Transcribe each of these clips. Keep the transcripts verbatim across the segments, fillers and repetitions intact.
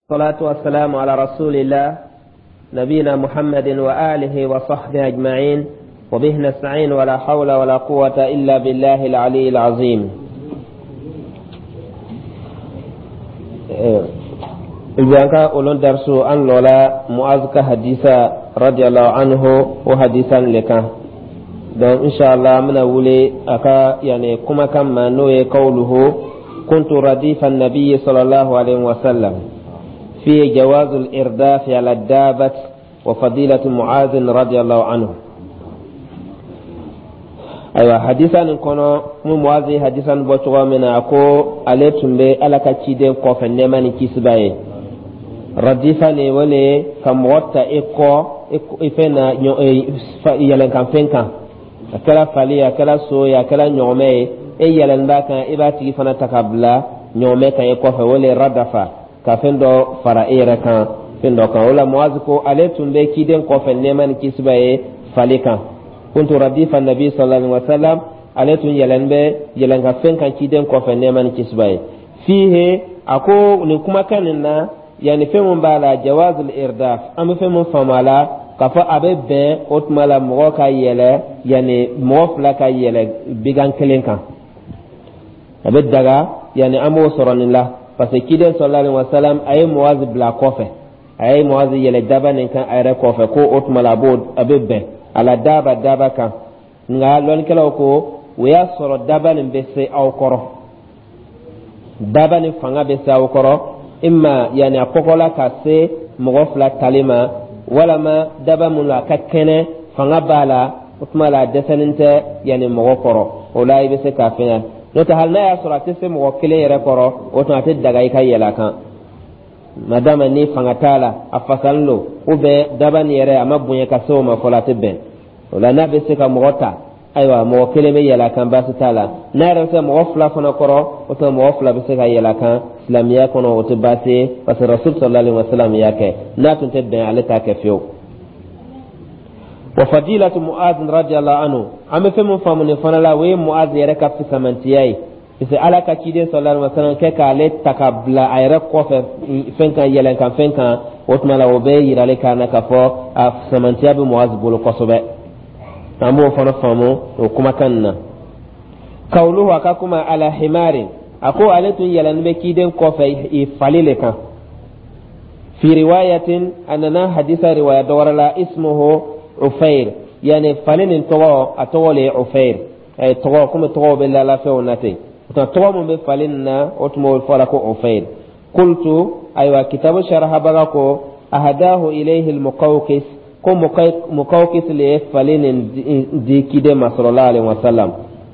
الصلاة والسلام على رسول الله نبينا محمد وآله وصحبه أجمعين وبه نستعين ولا حول ولا قوة إلا بالله العلي العظيم. البيانكا أولون درسو أن لولا معاذك حديثا رضي الله عنه وحديثا لك دون إن شاء الله من أولي أكا يعني كما كما نوي قوله كنت رديف النبي صلى الله عليه وسلم في جواز الإرداف على الدابة وفضيلة معاذ رضي الله عنه. أيوة حديثا نكون معاذ حديثا بوتوا من أكو أليتم بي ألكا تشيدين كوفا نيمان كيسباي رديفا ولي كموتا إكو إفنا يلن كان فنكا أكلا فالي أكلا سوي أكلا نيومي إي يلن باكا إباتي فنا تكابلا نيومي كان يكوفا ولي ردفا ka fen do fara ere kan fen do kan wala muaziko ale tumbe kiden ko fen neman kisbaye falika kuntu radifa nabi sallallahu alaihi wasallam ale tun yelenbe yelenga fen kan kiden ko fen neman kisbaye fihe ako ni kuma kanina yani fen mun bala jawazul irdaf am fen mun famala kafa abebe otmala mo ka yele yani mo fla ka yele bigan kelenka abe daga yani amo soronilla parce que kiden sallallahu alaihi wasallam ay muwazi bla kofe ay muwazi yele daba nin kan ayre kofe ko otmala bod abebe ala daba daba kan nga lon kala ko waya soro daba nin be se aw koro daba nin fanga be se aw koro imma yani akokola ka se mogofla talima wala ma daba mun la kakene fanga bala otmala deseninte yani mogokoro olay be se kafina nota hal na ya sura tese mo kile yere koro o to ate daga ikay yela kan madama ni fangatala afasallo ube daban yere ama bunye kaso ma folate ben wala na be se ka mota aywa mo kile me yela kan basu tala na re se mo fla fona koro o to mo fla be se ka yela kan islamiya kono o to base parce que rasul sallallahu alaihi wasallam yake na tunte ben aleta ke fiyo وفضيلة معاذ رضي الله عنه أما في مفهوم فنلا وين معاذ يركب في سمنتياي إذا على كيدين صلى الله عليه وسلم كعلة تكابلا أيرك قف فين كان يلين كان فين كان وتملا وبي يرالي كان كفو سمنتيا بمعاذ بولو قصبة أما فنفهمه وكما كنا قوله أكاكما على حمار أكو علة يلين بكيدين قف يفعللك في رواية أننا حديث رواية دورلا اسمه عفير يعني فلن تو اتولي عفير اي تو كم تو بالله لا فونتي تو من بفلنا اوتمو فلكو عفير قلت ايوا كتاب شرح بغاكو اهداه اليه المقوقس كم مقوقس لي فلن دي كده صلى الله عليه وسلم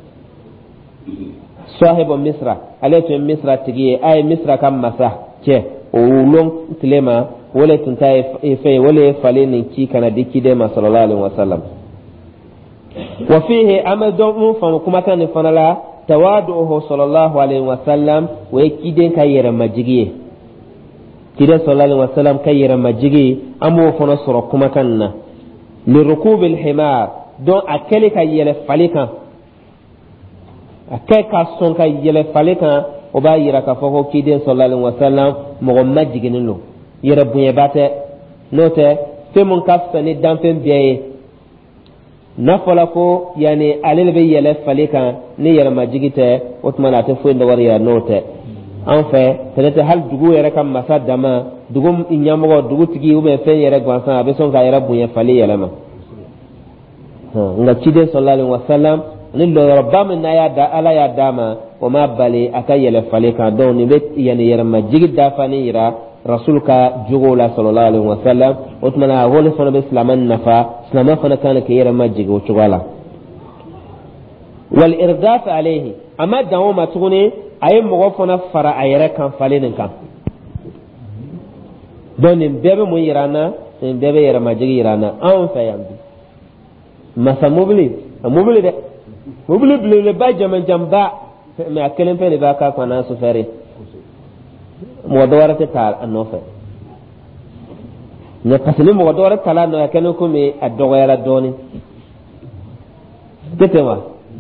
صاحب مصر عليه مصر تجي اي مصر كم مسح كه ولون تلما wale tunta ife wale faleni ki kana diki de ma sallallahu alaihi wasallam wa fihi amadu fa kuma kan fanala tawaduhu sallallahu alaihi wasallam wa kiden kayira majigi kiden sallallahu alaihi wasallam kayira majigi amu fana sura kuma kanna li rukubil himar don akele kayele falika akai ka son kayele falika o ba yira ka fa ko kiden sallallahu alaihi wasallam mo majigi lo yere bunye bate note fe mun kafsa ni dampen biye na fola ko yani alel be yele falika ni yere majigite otmana te fo ndawar ya note en fait peut-être hal dugu yere kam masa dama dugu inyamo dugu tigi ube fe yere gwansa be son ka yere bunye fali yele ma nga cide sallallahu alaihi wasallam ni lo rabbam na ya da ala ya dama o ma bali akayele falika don ni be yani yere majigida fani yira رسولك جوغولا صلى الله عليه وسلم وتمنى أقول فنا بإسلام النفا إسلام فنا كان كيرا مجيء وشغالا والإرداف عليه أما دعوة تغني أي مغفنا فرا أيرا كان فالين كان دون بيبي مو يرانا بيبي يرا مجيء يرانا أون فيامبي مسا مبلي مبلي ده مبلي بلي لباجة من جنبا ما أكلم فيني باكا كوانا سفري مودورة تال النوفة نقسم مودورة تال نو يكنو كمي الدغيرة دوني تتما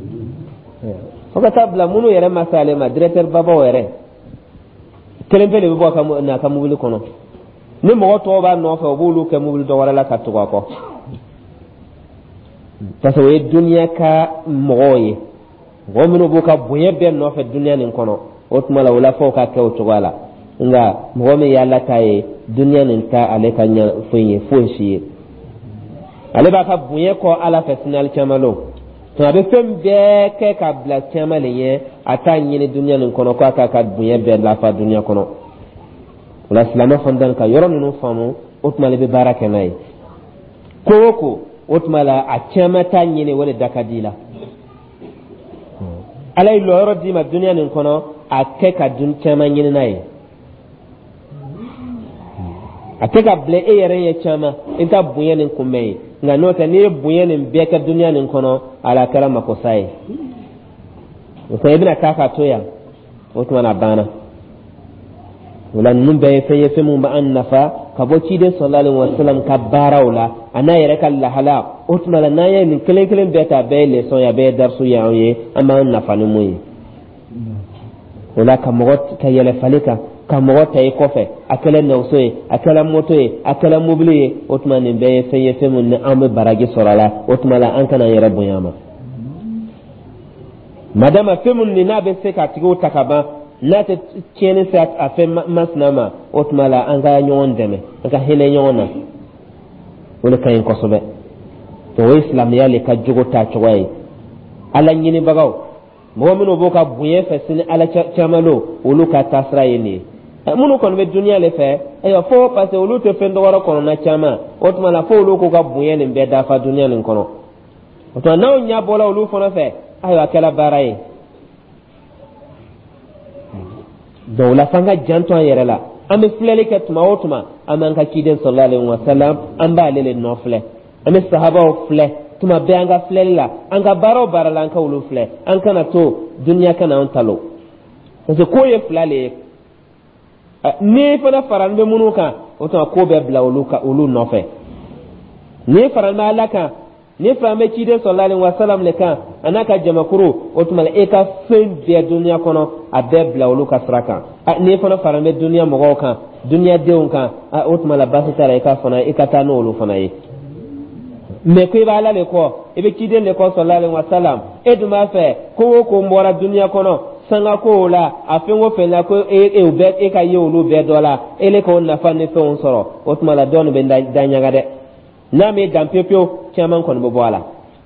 فكتاب لا منو يرى مسالة ما دريتر بابا ويرى كلام فيني بابا كم ناكمل كونه ni mo to ba no fa bulu ke mu do wala ka to ko taso we dunya ka moye wo minu buka buye be no fa dunya nin kono otuma la wala fo ka ke o to wala nga mo me yalla tay dunya nin ta ale ka nya fuye fuye ale ba ka buye ko ala fesnal chamalo to abe fem be ke ka bla chamale ye ata nyini dunya nin kono ko aka ka buye be la fa dunya kono wala islama fondan ka yoro nunu famu otuma le be baraka nay koko otuma la a chamata nyini wala dakadila alay lo yoro di ma dunya nin kono ake ka dun chama nyini nay ake ka ble e yere ye chama inta buye nin kumei nga nota ni buye nin be ka dunya nin kono ala kala makosai ko ibna kaka toya otuma na bana wala nun be fe ye fe mun ba annafa ka bo ci de sallallahu alaihi wasallam ka barawla ana yere ka la hala otuma la naye nin kelen kelen be ta be le so ya be darsu ya ye amma annafa ni muyi wala ka mogot ka yele falika ka mogot tay kofe akala nawsoy akala motoy akala mobile otuma ni be fe ye fe mun ne ambe baragi sorala otuma la an kana yere bonyama madama fe mun ni na be se ka tigo takaba na ta kene sa a fe masnama otmala an ga nyon deme ka hele nyona wala kayin kosobe to islam ya le ka jogo ta chwai ala nyini bagaw mu'minu boka buye fe sin ala chamalo ulu ka tasra yini munu kon be dunya le fe ayo fo parce ulu te fe ndoro kono na chama otmala fo ulu ko ka buye ni be da fa dunya nin kono to na nya bola ulu fo na fe ayo akala baraye dawla fanga janto yere la ame flele ke tuma otuma aman ka kiden sallallahu alaihi wasallam amba lele no fle ame sahaba o fle tuma be anga flele la anga baro barala anka ulu fle anka na to dunya kana on talo parce ko ye flale ni fana faran be munuka otuma ko be bla ulu ka ulu no fe ni faran ma alaka ni fame kiden sallallahu alaihi wasallam le kan anaka jamakuru otuma e ka fen de dunya kono abe bla ulu ka sraka ni fana farame dunya mogo kan dunya deun kan otuma la basu tara ka fana e ka tanu ulu fana yi me ko ba la le ko e be kiden le ko sallallahu alaihi wasallam e duma fe ko ko mbora dunya kono sanga ko la afengo fe na ko e e ube e ka ye ulu be dola ele ko na fa ne fe on soro otuma la don be danya ga de na me dampepio chaman kon bo wala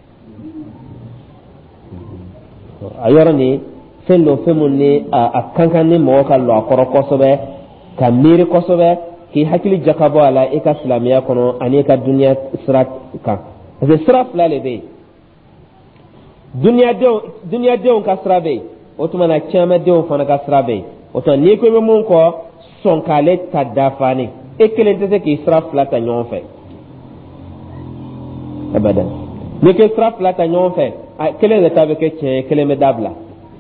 ayoro ni fello femunni a kankan ni mo ka lo akoro kosobe ka miri kosobe ki hakili jakabo ala e ka islamiya kono ani ka dunya sirat ka ze sirat la le be dunya de dunya de ka sirabe otuma na chama de on fana ka sirabe oto ni ko be mun ko son kale tadafani e kelente se ki sirat la ta nyon fe abadan ni ke sirat la ta nyon fe kele le tabe ke che kele me dabla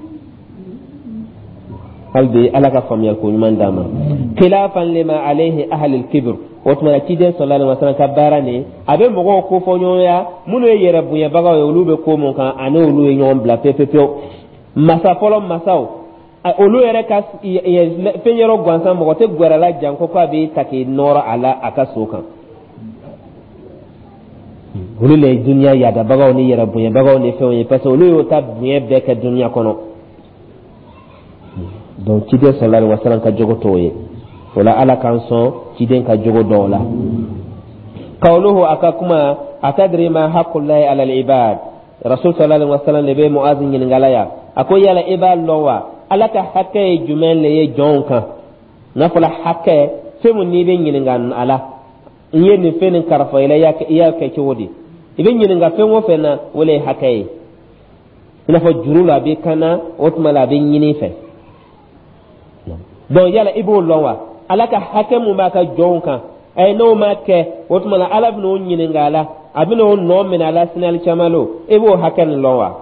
halbi alaka famiyal ko nyman dama khilafan lima alayhi ahli al-kibr otma kide sallallahu alaihi wasallam kabarani abe mogo ko fonyoya munu yere bunya baga yolube ko mon kan ane olu nyon bla pepepeo masa polo masao olu yere kas fenyero gwansa mogo te gwerala janko ko abi take nora ala akasoka olu le dunya ya da baga oni yere bunya baga oni fe oni paso olu yo tab bunya be ka dunya kono donc kide sallallahu alaihi wasallam ka jogo toye wala ala kanson kiden ka jogo dola qawluhu akakuma atadri ma haqqullahi ala al-ibad rasul sallallahu alaihi wasallam lebe muazin ngin ngalaya akoy yala ibad lowa alaka hakke jumen le ye jonka nafala hakke femu ni be ngin ngan ala yeni fenin karfa ila yak yak ke wodi ibe ngin nga femu fena wala hakke ina fa jurula be kana otmala be ngini fe don yala ibo lonwa alaka hakemu maka jonka ay no make wotuma ala bino nyine ngala abino no men ala sinal chamalo ibo hakan lonwa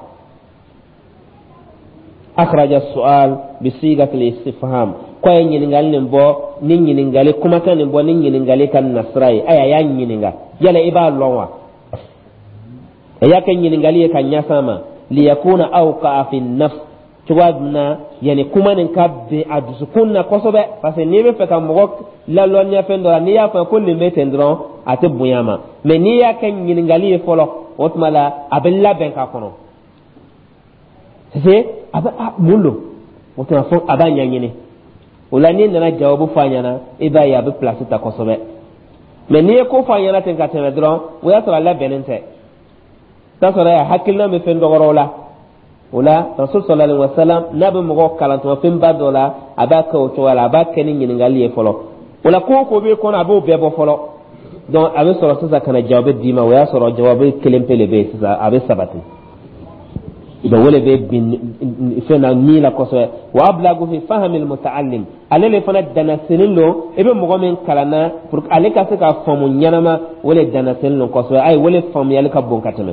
akhraja as-su'al bi sigat al-istifham ko nyine ngal ne bo ni nyine ngale kuma kan bo ni nyine ngale kan nasrai aya ya nyine nga yala iba lonwa aya kan nyine ngale kan nyasama li yakuna awqa fi an-nafs tuwadna yani kuma nin kabbe adusukunna kosobe parce que ni be fe kam mo la lonya fendo ni ya fa kulli metendron ate buyama mais ni ya kan ngali folo otmala abella ben ka kono c'est aba mulo otma fo abanya nyini ulani nana jawabu fanyana iba ya be place ta kosobe mais ni ko fanyana ten ka temedron wo ya sala benente ta sala ya hakilna me fendo gorola wala rasul sallallahu alaihi wasallam nabi mo kalanto fim badola abaka o to wala abaka ni ngali e folo wala ko ko be ko na bo be bo folo donc abe soro sasa kana jawabe dima waya soro jawabe kelempele be sasa abe sabati do wala be bin fena ni la ko so wa ablagu fi fahm al mutaallim alele fana dana senilo ebe mo men kalana pour ale ka se ka fomu nyanama wala dana senilo ko so ay wala fomu yale ka bon katame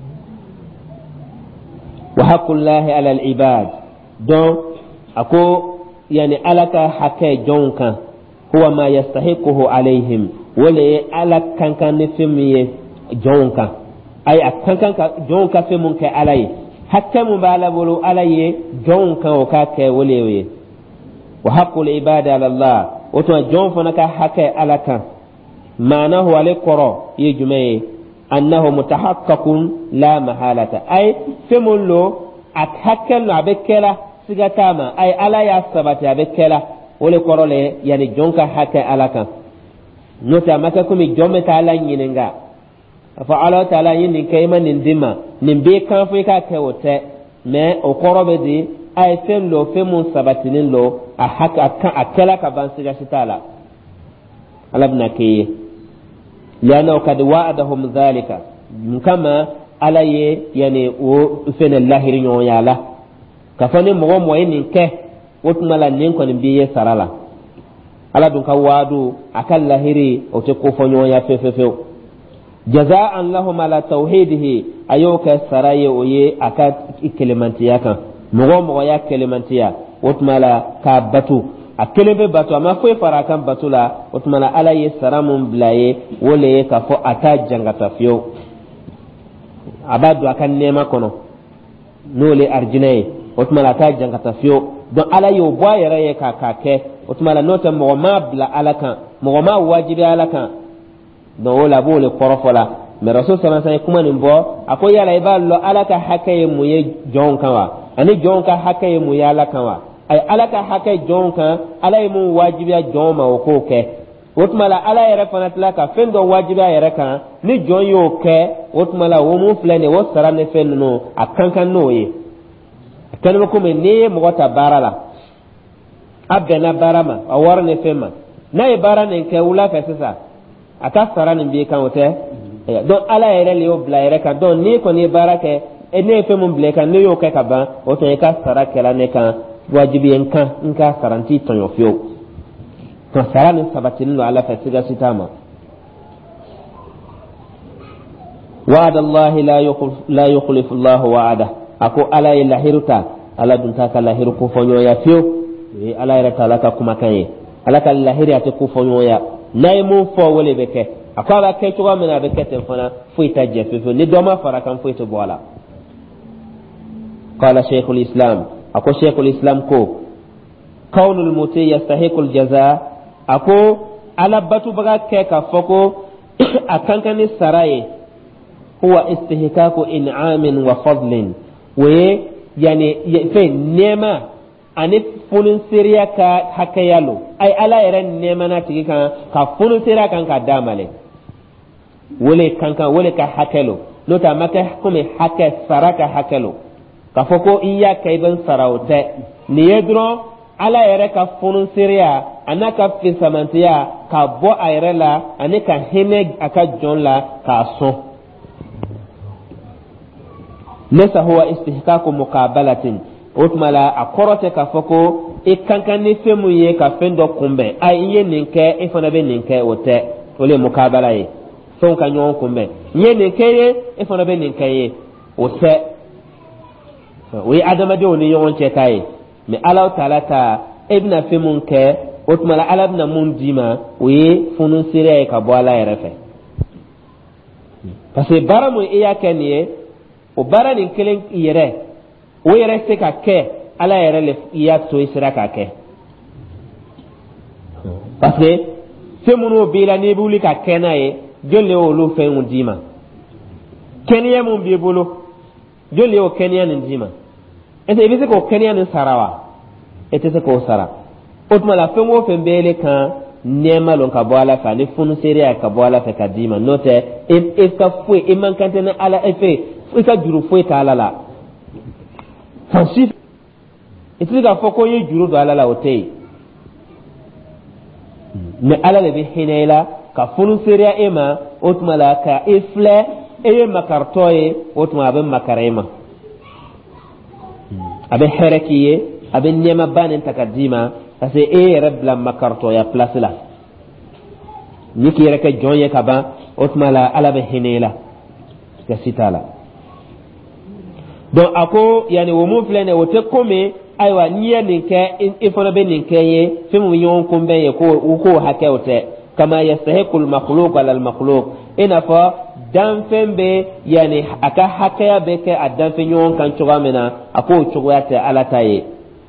وحق الله على العباد دون أكو يعني ألك حكى جونك هو ما يستحقه عليهم ولا ألك كان كان نفهمي جونك أي كان كان جونك في منك عليه حتى مبالغ عليه جونك وكاك وليه وحق العباد على الله وتو جون فنك حكى ألك معناه عليه قرأ يجمعه أنه متحقق لا محالة أي فمولو أتحكم عبكلا سيغتاما أي ألا يثبت عبكلا ولي قرولي يعني جونك حكى ألاكا نوتا مكاكم جومة تعالى يننغا فعلا تعالى يننغا إما نندما نمبي كان فيكا كيوتي ما أقرب دي أي فملو فمون سبتنين لو أحكا أكلا كبان سيغتالا ألا بناكيه لأنه قد وعدهم ذلك كما على يعني وفن الله ريون يالا كفاني مغو موين كه وتملا نينكو نبيه سرالا على دونك وعدو أكل لاهري أو تكوفون يا فيفيفيو جزاء لهم على توحيده أيوك سراي ويه أكاد كلمانتيا كان مغو مغو يا كلمانتيا وتملا كابتو akele be batu ama fo fara kan batula otmana ala ye saramun blaye wole ka fo ata jangata fiyo abadu akan nema kono nole arjinaye otmana ata jangata fiyo don ala yo boyere ye ka kake otmana nota mo ma bla ala kan mo ma wajibi ala kan don wala bole korofola me rasul sallallahu alaihi kuma nimbo akoy yala iballo ala ka hakaye mu ye jonkawa ani jonka hakaye mu yala kanwa ay alaka haka jonka alay mu wajibiya joma o ko ke wotmala ala yere fanatla ka fendo wajibiya yere kan ni jon yo ke wotmala wo mu flene wo sarane fenno akankan no ye kan ko me ne mo wata barala abena barama awarne fema nay barane ke wula ka sisa ata sarane bi kan wote don ala yere le obla yere kan don ni ko ni barake ene femu ble kan ne yo ke ka ba woto e ka sarake la ne kan wajibi enka nka karanti tonyo fio to sarani sabatin no ala fasiga sitama wa'ada Allah la yukhlif la yukhlifu Allah wa'ada ako ala ila hiruta ala dunta kala hiru ko fonyo ya fio e ala ira talaka kuma kaye ala kala hiri ate ko fonyo ya nay mu fo wole beke akwa ke to mena beke ten fona fuita je fio ni doma fara kan fuita bola qala shaykhul islam ako sheikhul islam ko kaunul muti yastahiqul jaza ako alabatu baga ke ka foko akankani saraye huwa istihqaqu in'amin wa fadlin we yani fe nema ani funun siriya ka hakayalo ay ala yaran nema na tigi kan ka funun siriya kan ka damale wole kankan wole ka hakelo nota maka kuma haka saraka hakelo ka foko iya kai ban sarauta ni yedro ala yare ka funun siriya anaka fi samantiya ka bo ayre la anika hime aka jonla ka so lesa huwa istihqaqu muqabalatin utmala akorote ka foko ikankani femu ye ka fendo kumbe ay ye ninke ifana be ninke wote ole muqabala ye son ka nyon kumbe ye ninke ye ifana be ninke ye wote wi adama de woni yon che kai mi alaw talata ibna fimun ke otmala alabna mun dima wi funun sire ka bo ala yerefe parce que baramu iya keniye o barani kelen yere o yere se ka ke ala yɛrɛ le iya to sira ka kɛ parce que fɛn minnu b'i la n'i bɛ wuli ka kɛ n'a ye jɔn le y'olu fɛnw d'i ma kɛnɛya mun b'i bolo jɔn le y'o kɛnɛya nin d'i ma est ce que i bɛ se k'o kɛnɛya nin sara wa e tɛ se k'o sara o tuma la fɛn o fɛn b'e le kan nɛɛma lɔn ka bɔ ala fɛ ani funuseereya ka bɔ ala fɛ ka d'i ma n'o tɛ e ka foyi e man kan tɛ ni ala e fɛ i ka juru foyi tɛ ala la fansi i tɛ se k'a fɔ ko n ye juru don ala la o tɛ yen mais ala de bɛ hinɛ i la ka funuseereya e ma o tuma la ka e filɛ e ye makaritɔ ye o tuma a bɛ makara e ma a bɛ hɛrɛ k'i ye a bɛ nɛɛma ba nin ta ka d'i ma parce que e yɛrɛ bila makaritɔya place la ni k'i yɛrɛ kɛ jɔn ye ka ban o tuma la ala bɛ hinɛ i la ka si t'a la donc a ko yani o mun filɛ nin ye o tɛ ko min ayiwa n'i ye nin kɛ i fana bɛ nin kɛ ye fɛn min ɲɔgɔn kunbɛn ye ko u k'o hakɛw tɛ kama yastahiqul makhluq ala al makhluq i n'a fɔ danfɛn bɛ yani a ka hakɛya bɛ kɛ a danfɛn ɲɔgɔn kan cogoya min na a k'o cogoya tɛ ala ta ye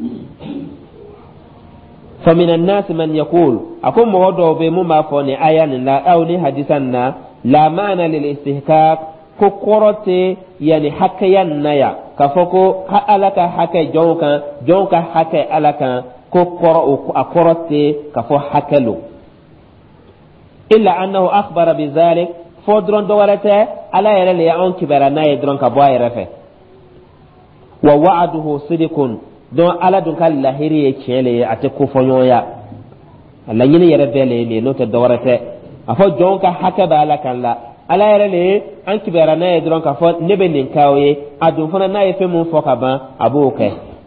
فمن الناس من يقول أكون موضوع بمما فوني آية لا أو ني حديثنا لا معنى للاستحقاق كقرتي يعني حكيا نيا كفوكو ألك حكي جونكا جونكا حكي ألك كقر أقرتي كفو حكلو إلا أنه أخبر بذلك فودرون دولته ألا يرى لي أن كبرنا يدرون كبواي رفه ووعده صدق don ala dun ka lahiri ye tiɲɛ le ye a tɛ ko fɔ ɲɔgɔn ya a laɲini yɛrɛ bɛɛ le ye n'o tɛ dɔwɛrɛ tɛ a fɔ jɔn ka hakɛ bɛ ala kan la ala yɛrɛ le ye an kibara n'a ye dɔrɔn k'a fɔ ne bɛ nin k'aw ye a dun fana n'a ye fɛn mun fɔ ka ban a b'o kɛ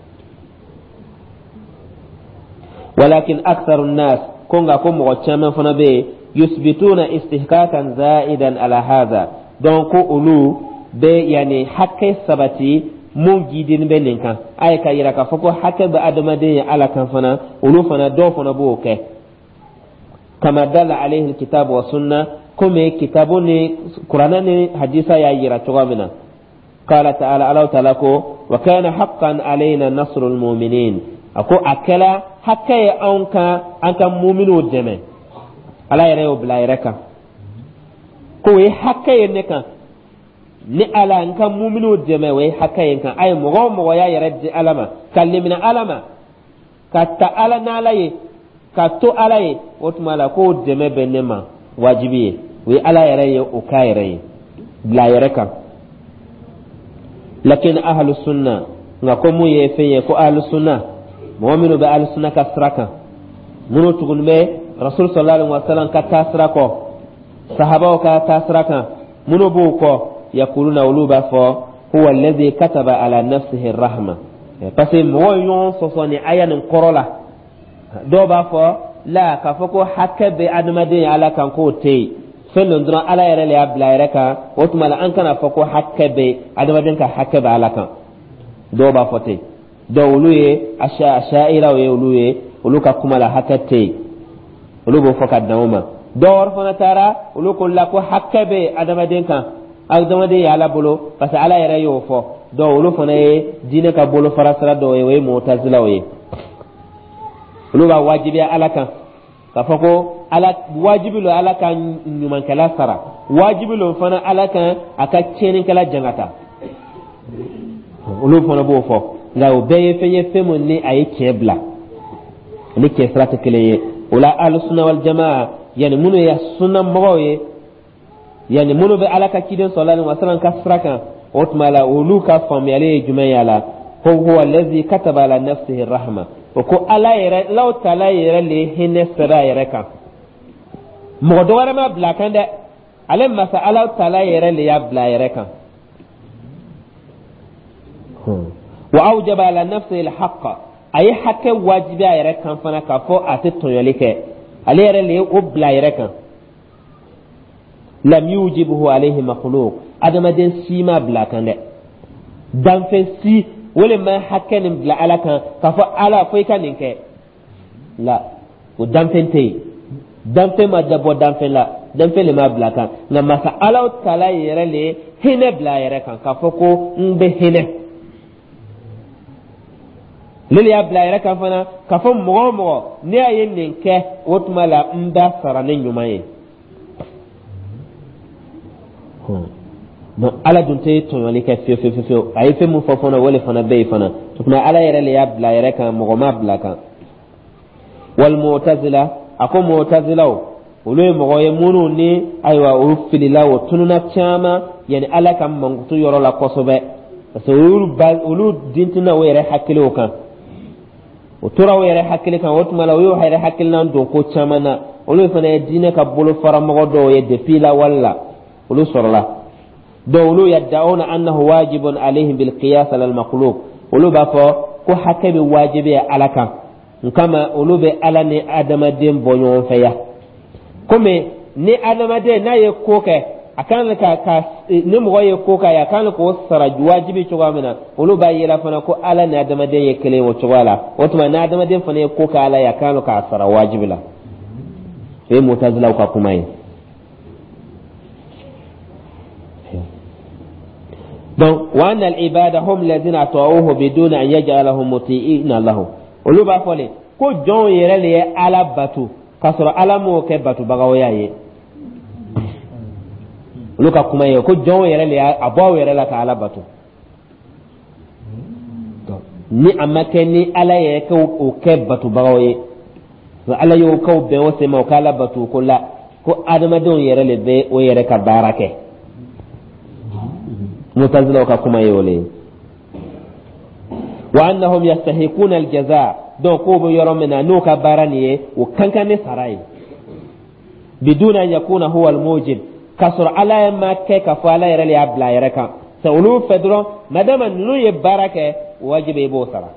walakin aksaru nas ko nka ko mɔgɔ caman fana bɛ yen yusbituna istihqaqan za'idan ala hadha donc ko olu bɛ yani hakɛ sabati mun gidin bɛ nin kan a ye ka yira k'a fɔ ko hakɛ bɛ adamaden ye ala kan fana olu fana dɔw fana b'o kɛ kama dala alayhi kitabu wa sunna komi kitabu ni kurana ni hadisa y'a yira cogoya min na qala ta'ala ala ta'ala ko wa kana haqqan alayna nasrul mu'minin a ko a kɛla hakɛ ye anw kan an ka mu'minu dɛmɛ ala yɛrɛ y'o bila yɛrɛ kan ko o ye hakɛ ye ne kan ni ala an ka muminu dɛmɛ o ye hakɛ ye kan a ye mɔgɔ o mɔgɔ y'a yɛrɛ di ala ma ka limina ala ma ka ta ala n'ala ye ka to ala ye o tuma la k'o dɛmɛ bɛ ne ma wajibi ye o ye ala yɛrɛ ye o k'a yɛrɛ ye bila yɛrɛ kan lakin ahlu sunna nka ko mun ye fɛn ye ko ahlu sunna mɔgɔ minnu bɛ ahlu sunna ka sira kan minnu tuguni bɛ rasul sallallahu alaihi wa sallam ka taa sira kɔ sahabaw ka taa sira kan minnu b'o kɔ يقولون أولوبا فو هو الذي كتب على نفسه الرحمة بس مو يون صصوني أيان قرلا دوبا فو لا كفوكو حكى بأدمدين على كان كوتي فلن درا على يرى لي أبلا يركا وتما لا أنكنا فوكو حكى بأدمدين كحكى على كان دوبا فوتي دولوي أشاء أشائرة ويولوي ولوكا كمالا حكى تي ولوكو فوكا دوما دور فنتارا ولوكو لكو حكى بأدمدين كان adamaden ye ala bolo parce que ala yɛrɛ y'o fɔ donc olu fana ye diinɛ ka bolo farasira dɔw ye o ye mutazilaw ye olu b'a wajibiya ala kan k'a fɔ ko ala wajibi lo ala ka ɲumankɛla sara wajibi lo fana ala kan a ka tiɲɛnikɛla jangata olu fana b'o fɔ nka o bɛɛ ye fɛn ye fɛn min ni a ye tiɲɛ bila ni tiɲɛ sira tɛ kelen ye o la alusunna wal jamaa yani minnu ye sunna mɔgɔw ye yani minnu bɛ ala ka ciden sallallahu alaihi wasallam ka sira kan o tuma la olu ka faamuyali ye jumɛn ye a la ko huwa allazi kataba ala nafsihi rahma o ko ala yɛrɛ law taala yɛrɛ le hinɛ sɛbɛn a yɛrɛ kan mɔgɔ dɔ wɛrɛ ma bila kan dɛ ale masa ala taala yɛrɛ le y'a bila a yɛrɛ kan wa awjaba ala nafsihi alhaqqa a ye hakɛ wajibi a yɛrɛ kan fana k'a fɔ a tɛ tɔɲɔli kɛ ale yɛrɛ le ye o bila a yɛrɛ kan lam yujibuhu alayhi makhluq adamaden si ma bila kan dɛ danfɛn si wale ma hakɛ nin bila ala kan k'a fɔ ala fo i ka nin kɛ la o danfɛn tɛ yen danfɛn ma dabɔ danfɛn la danfɛn le ma bila kan nka masa ala taala yɛrɛ le hinɛ bila a yɛrɛ kan k'a fɔ ko n bɛ hinɛ lili ya bila yɛrɛ kan fana ka fɔ mɔgɔ mɔgɔ ne a ye nin kɛ o tuma la n da sara ne ɲuman ye donc ala dun tɛ tɔɲɔli kɛ fiyewu fiyewu fiyewu a ye fɛn min fɔ fana o de fana bɛ yen fana o tuma ala yɛrɛ le y'a bila yɛrɛ kan mɔgɔ ma bila kan wal mu'tazila a ko mu'tazilaw olu ye mɔgɔ ye minnu ni ayiwa olu filila o tununa caman yani ala ka mankutu yɔrɔ la kosɛbɛ parce que olu ba olu dintina o yɛrɛ hakiliw kan o tora o yɛrɛ hakili kan o tuma la o y'o yɛrɛ hakilina don ko caman na olu fana ye diinɛ ka bolo fara mɔgɔ dɔw ye depuis lawale la olu sɔrɔla donc olu yad'una annahu wajibun alayhim bil qiyas ala al makhluq olu b'a fɔ ko hakɛ bɛ wajibi ala kan nkama olu bɛ ala ni adamaden bɔ ɲɔgɔn fɛ ya komi ni adamaden n'a ye ko kɛ a kan ka ka ni mɔgɔ ye ko kɛ a kan k'o sara wajibi cogoya min na olu b'a yira fana ko ala ni adamaden ye kelen o cogoya la o tuma ni adamaden fana ye ko kɛ ala ye a kan k'a sara wajibi la o ye mutazilaw ka kuma ye donc wa anna al ibada hum alladhina ata'uhu biduna an yaj'alahum muti'ina lahu olu b'a fɔ le ko jɔnw yɛrɛ le ye ala bato k'a sɔrɔ ala m'o kɛ batobagaw y'a ye olu ka kuma ye ko jɔnw yɛrɛ le a bɔ aw yɛrɛ la ka ala bato ni a ma kɛ ni ala yɛrɛ kɛ o kɛ batobagaw ye ala y'o k'aw bɛn o sema o k'ala bato ko la ko adamadenw yɛrɛ le bɛ o yɛrɛ ka baara kɛ mutazilaw ka kuma ye o le wa annahum yastahiquna aljaza donc ko bo yoro mena no ka barani ye o kankane sarai biduna an yakuna huwa almujib kasra ala ma ke ka fa ala yere ya bla yere kan sa ulu fedro madama nu ye barake wajibe bo sara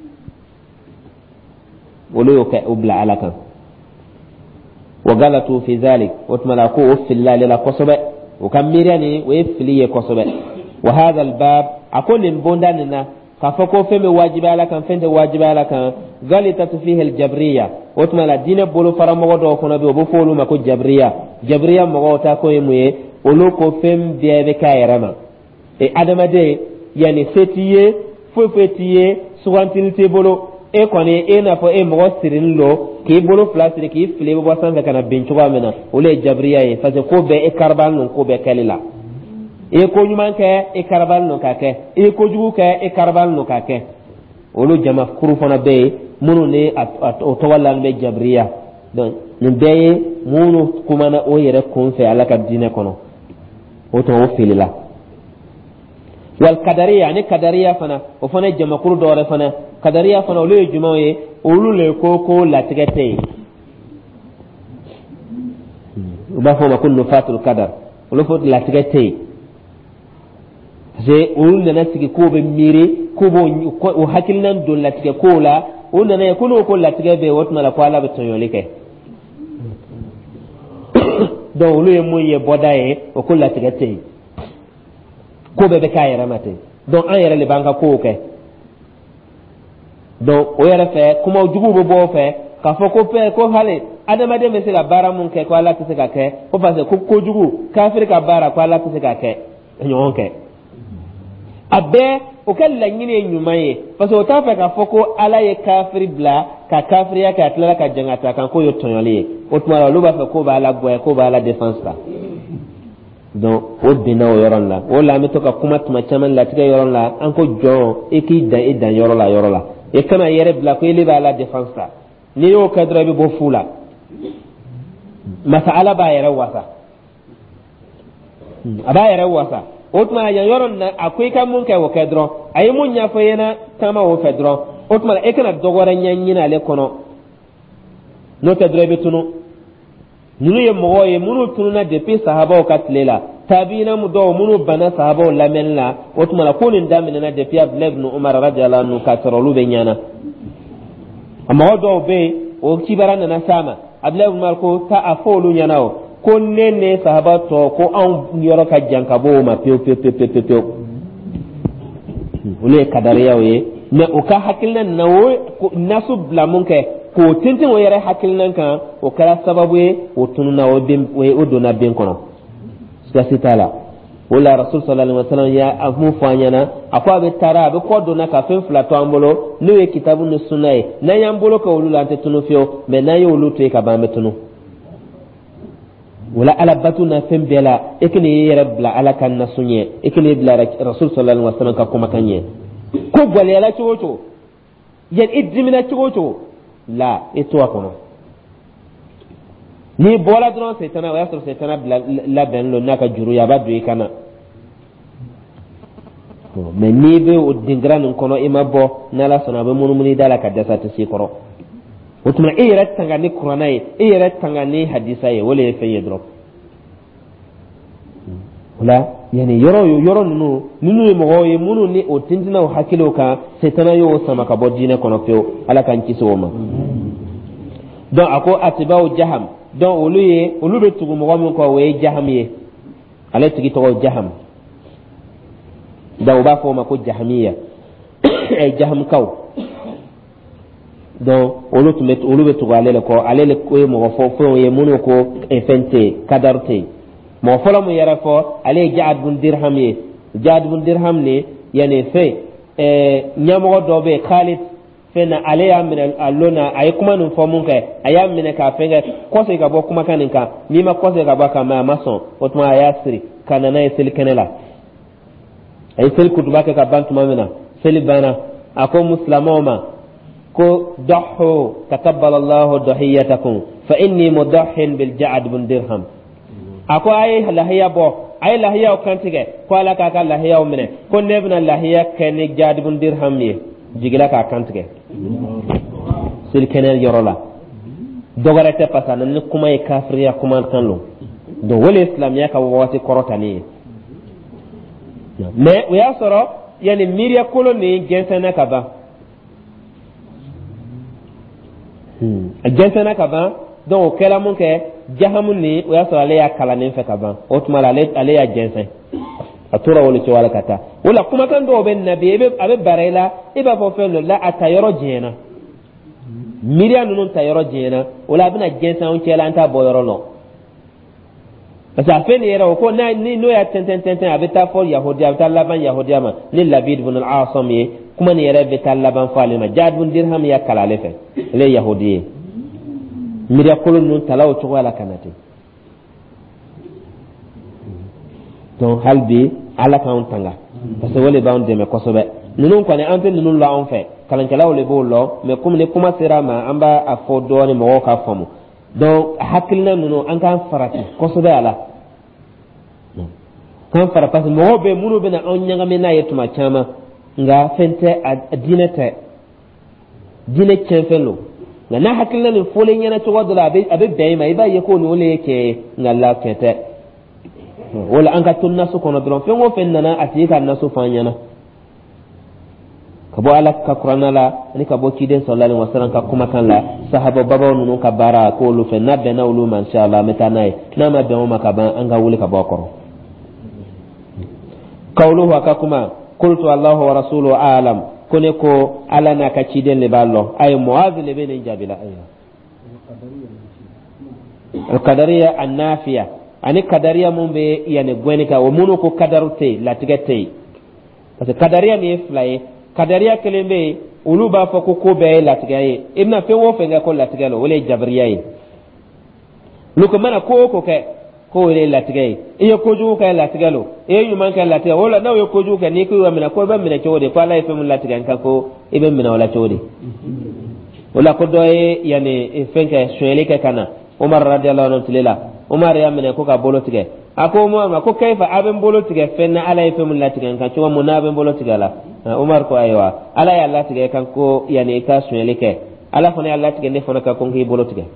ulu ka ubla ala kan wa galatu fi zalik wa tmalaku fillahi la kosobe o kam mirani we filiye kosobe wa hadha albab akon bondanina kafako feme wajiba ala kan fente wajiba ala kan galitatu fihi aljabriya otuma la dine bolo fara mogo do kono be o bo folu ma ko jabriya jabriya mogo ta ko yemuye olo ko fem biebe kayerama e adama de yani fetiye fo fetiye suwantilite bolo e koni e na fo e mogo sirin lo ki bolo flasiri ki file bo san kana binchugo amena ole jabriya e fa ko be e karbal non ko be kalila e ko nyuman ke e karbal no ka ke e ko jugu ke e karbal no ka ke olu jama kuru fana be munu ne o to wala be jabriya don ni be munu kuma na o yere kun fe ala ka dine kono o to o filila wal kadariya ni kadariya fana o fana jama kuru do re fana kadariya fana olu juma ye olu le ko ko la tigete ba fo ma kullu fatul qadar olu fo la tigete je olu nana sigi ko be miri ko bo o hakilnan do latige ko la o nana ko no ko latige be wotna la ko ala be tonyole ke do olu ye moye bodaye o ko latige te ko be be kayere mate donc an yere le banka ko ke donc o yere fe kuma jugu bo bo fe ka fo ko pe ko hale adama de me se la bara mun ke ko ala tise ka ke ko parce ko ko jugu kafir ka bara ko ala tise ka ke nyon ke abe o kala nyine nyumaye parce que o ta fa ka foko ala ye kafiri bla ka kafiri ya ka tla ka jangata kan ko yo tonyole o tuma lo ba fa ko ba ala boy ko ba ala defense la donc o dina o yoron la o la mi to ka kuma tuma chaman la tiga yoron la an ko jo e ki da e dan yoron la yoron la e kana yere bla ko ile ba ala defense la ni yo kadra bi bo fula masala ba yere wasa aba yere wasa otuma ya yoron na akwai kan mun kai wa kadro ayi mun ya fa yana kama wa kadro otuma e kana dogoran yanyina le kono no kadro be tunu nunu ye mo ye munu tunu na depuis sahaba o katlela tabina mu do munu bana sahaba o lamenla otuma la kunin damina na depuis abdullah ibn umar radiyallahu anhu ka tarolu be nyana amma do be o kibarana na sama abdullah ibn umar ko ta afolu nyana o ko nene sahaba to ko an yoro ka janka bo ma pe pe pe pe pe ule kadariya we ne o ka hakilnan na wo nasub la munke ko tintin wo yare hakilnan kan o kala sababu e o tununa o bim we o dona bin kono sita la wala rasul sallallahu alaihi wasallam ya amu fanyana akwa be tara be ko dona ka fen flato ambolo no e kitabu no sunai na yambolo ka wulu lante tunu fio me na yo wulu to ka ba metunu wala ala batuna fen bela ekini yere bla ala kan na sunye ekini bla rasul sallallahu alaihi wasallam ka kuma kanye ko gole ala chocho yen idimina chocho la eto akono ni bola dron setana wa yasr setana la ben lo naka juru ya badu ikana to me ni be o dingran kono imabo nala sona be munu muni dala ka dasa ta sikoro wotuma e yere tanga ni qur'ana e yere tanga ni hadisa e wala fe yedro wala yani yoro yoro nunu nunu mo ye munu ni o tintina o hakilo ka setana yo sama ka bodine kono feo ala kan kisoma don ako atibau jaham don olu ye olu be tugu mɔgɔ min kɔ o ye jaham ye ale tigi tɔgɔ jaham donc u b'a fɔ o ma ko jahamiya ɛ jaham kaw donc olu tun bɛ olu bɛ tugu ale le kɔ ale le ko ye mɔgɔ fɔ fɛnw ye minnu ko fɛn tɛ yen kadari tɛ yen mɔgɔ fɔlɔ min yɛrɛ fɔ ale ye jaad bun dirham ye jaad bun dirham ni yanni fɛn ɛɛ ɲɛmɔgɔ dɔ bɛ yen khalid fena ale ya minɛ alona ay kuma nun fɔ mun kɛ a y'a minɛ k'a fɛngɛ kɔsɛ ka bɔ kumakan nin kan n'i ma kɔsɛ ka bɔ kan mɛ a ma sɔn o tuma a y'a siri ka nana ye seli kɛnɛ la a ye seli kutuba kɛ ka ban tuma min na seli banna a ko musilamaw ma ko dɔhu takabbalallahu dɔhiyatakum fa inni mudahhin bil ja'ad bin dirham a ko a ye lahiya bɔ a ye lahiyaw kantigɛ ko ala k'a ka lahiyaw minɛ ko ne bɛna lahiya kɛ ni ja'ad bin dirham ye jigila k'a kantigɛ seli kɛnɛ yɔrɔ la dɔgɔrɛ tɛ pasa ni kuma ye kafiriya kuma kan lo donc wale islamiya ka waati kɔrɔtani ye mais o y'a sɔrɔ yani miiriya kolo ni jɛnsɛnna ka ban a jɛnsɛnna ka ban donc o kɛra mun kɛ jahamu ni o y'a sɔrɔ ale y'a kalannen fɛ ka ban o tuma la ale ale y'a jɛnsɛn a tora wale cogo la ka taa o la kumakan dɔw bɛ nabi a bɛ bara i la i b'a fɔ fɛn dɔ la a ta yɔrɔ jɛnyɛna miiriya ninnu ta yɔrɔ jɛnyɛna o la a bɛna jɛnsɛn anw cɛ la an t'a bɔ yɔrɔ lɔ parce que a fɛn nin yɛrɛ o ko n'a ni n'o y'a tɛntɛn tɛntɛn a bɛ taa fɔ yahudiya a bɛ taa laban yahudiya ma ni labid bin al-asam ye kuma nin yɛrɛ bɛ taa laban fɔ ale ma jaad bin dirham y'a kala ale fɛ ale ye yahudi ye miiriya kolo ninnu tala o cogoya la ka na ten donc hali bi ala k'anw tanga parce que wale b'anw dɛmɛ kosɛbɛ ninnu kɔni an tɛ ninnu la anw fɛ kalankɛlaw de b'o lɔ mais comme ni kuma sera ma an b'a a fɔ dɔɔni mɔgɔw k'a faamu donc hakilina ninnu an k'an farati kosɛbɛ a la k'an fara parce que mɔgɔw bɛ minnu bɛ na anw ɲagami n'a ye tuma caman nka fɛn tɛ a diinɛ tɛ diinɛ tiɲɛfɛn don nka n'a hakilina nin fɔlen ɲɛna cogo dɔ la a bɛ a bɛ bɛn i ma i b'a ye ko nin o de ye tiɲɛ ye nka la tiɲɛ tɛ wala an ka to nasu kɔnɔ dɔrɔn fɛn o fɛn nana a tigi ka nasu f'an ɲɛna ka bɔ ala ka kuranna la ani ka bɔ ciden sallallahu alaihi wasallam ka kumakan la sahaba babaw ninnu ka baara ko olu fɛ n'a bɛnna olu ma inshallah an bɛ taa n'a ye n'a ma bɛn o ma ka ban an ka wuli ka bɔ a kɔrɔ kawluhu a ka kuma qultu allahu wa rasuluhu a'lam ko ne ko ala n'a ka ciden de b'a lɔ a ye mu'adh de bɛ nin jaabi la al-qadariyya an-nafiya ani kadariya mun bɛ yani gɔni kan o minnu ko kadaru tɛ yen latigɛ tɛ yen parce que kadariya nin ye fila ye kadariya kelen bɛ yen olu b'a fɔ ko ko bɛɛ ye latigɛ ye i bɛna fɛn o fɛn kɛ ko latigɛ lo o de ye jabiriya ye olu ko mana ko o ko kɛ ko o de ye latigɛ ye i ye kojugu kɛ latigɛ lo i ye ɲuman kɛ latigɛ o la n'aw ye kojugu kɛ n'i ko i minɛ ko i bɛ minɛ cogo di ko ala ye fɛn min latigɛ nka ko i bɛ minɛ o la cogo di o la ko dɔ ye yani fɛn kɛ sonyɛli kɛ ka na Umar radiyallahu anhu tile la Umar y'a minɛ ko ka bolo tigɛ a ko Umar ma ko kayfa a bɛ n bolo tigɛ fɛn na ala ye fɛn min latigɛ nka cogo mun n'a bɛ n bolo tigɛ la Umar ko ayiwa ala y'a latigɛ kan ko yani i ka sonyɛli kɛ ala fana y'a latigɛ ne fana ka ko n k'i bolo tigɛ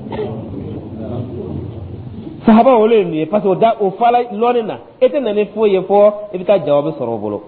sahaba wolo ye nin ye parce que o da o fala lɔɔni na e tɛ na ni foyi ye fɔ i bɛ taa jawabi sɔrɔ o bolo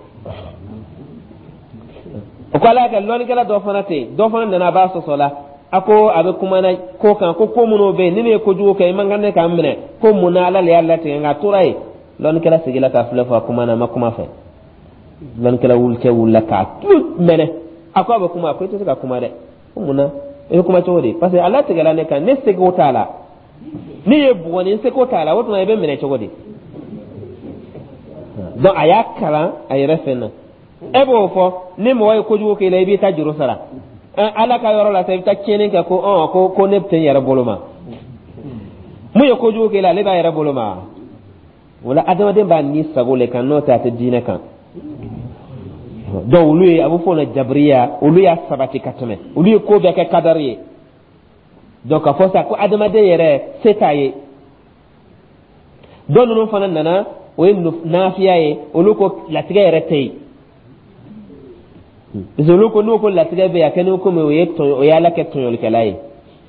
o ko ala y'a kɛ lɔɔnikɛla dɔ fana tɛ yen dɔ fana nana a b'a sɔsɔ la a ko a bɛ kumana ko kan ko ko minnu bɛ yen ni ne ye kojugu kɛ i man kan ne k'an minɛ ko mun na ala le y'a latigɛ nka a tora yen lɔɔnikɛla seginna k'a filɛ fɔ a kumana a ma kuma fɛ lɔɔnikɛla wulicɛ wulila k'a tu mɛnɛ a ko a bɛ kuma a ko i tɛ se ka kuma dɛ ko mun na i bɛ kuma cogo di parce que ala tigɛla ne kan ne seko t'a la ni ye bugɔni n seko t'a la o tuma i bɛ minɛ cogo di don aya kala ay refena ebo fo ni mo way ko jugo ke lay bi ta juro sara ala ka yoro la tay ta kenen ka ko on ko ko nepten yara boloma mu yo ko jugo ke la le ba yara boloma wala adama de ba ni sagole kan no ta ta dina kan do lui abu fo na jabriya ulu ya sabati katame ulu ko be ka kadari donc ka fosa ko adama de yere setaye don no fana nana o en nafiya ye ulu ko latiga yere tay zulu ko no ko latiga be ya kanu ko me o yetto o yala ke to yol kelay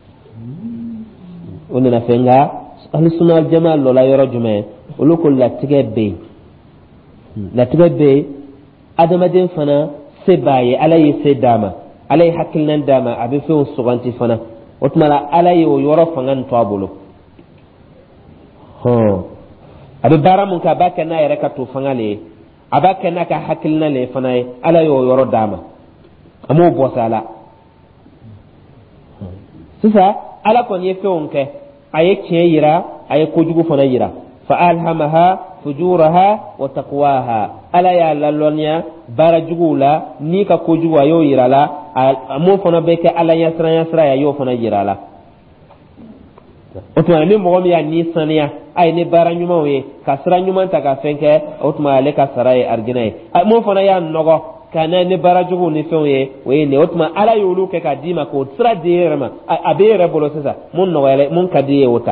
onana fenga al sunal jamal lola yoro jume ulu ko latiga be latiga be adama den fana sebaye alay sedama alay hakilnan dama abi fe on suganti fana otmala alay o yoro fangan to abulu ho abi baramun ka baka na yare ka to fangale abaka na ka hakilna le fana alay o yoro dama amo bosala sisa ala kon ye fe on ke aye ke yira aye ko jugu fana yira fa alhamaha fujuraha wa taqwaha ala ya lalonya bara jugula ni ka ko jugu ayo yirala amo fana be ke ala yasra yasra ya yo fana yirala otuma ni mo mi ya ni sania ay ni bara nyuma we ka sra nyuma ta ka fenke otuma le ka sara e arginay amo fana ya nogo kana ni bara jugu ni fenye we ne otuma ala yulu ke ka dima ko sra direma abere bolo sasa mun no wele mun kadiye wota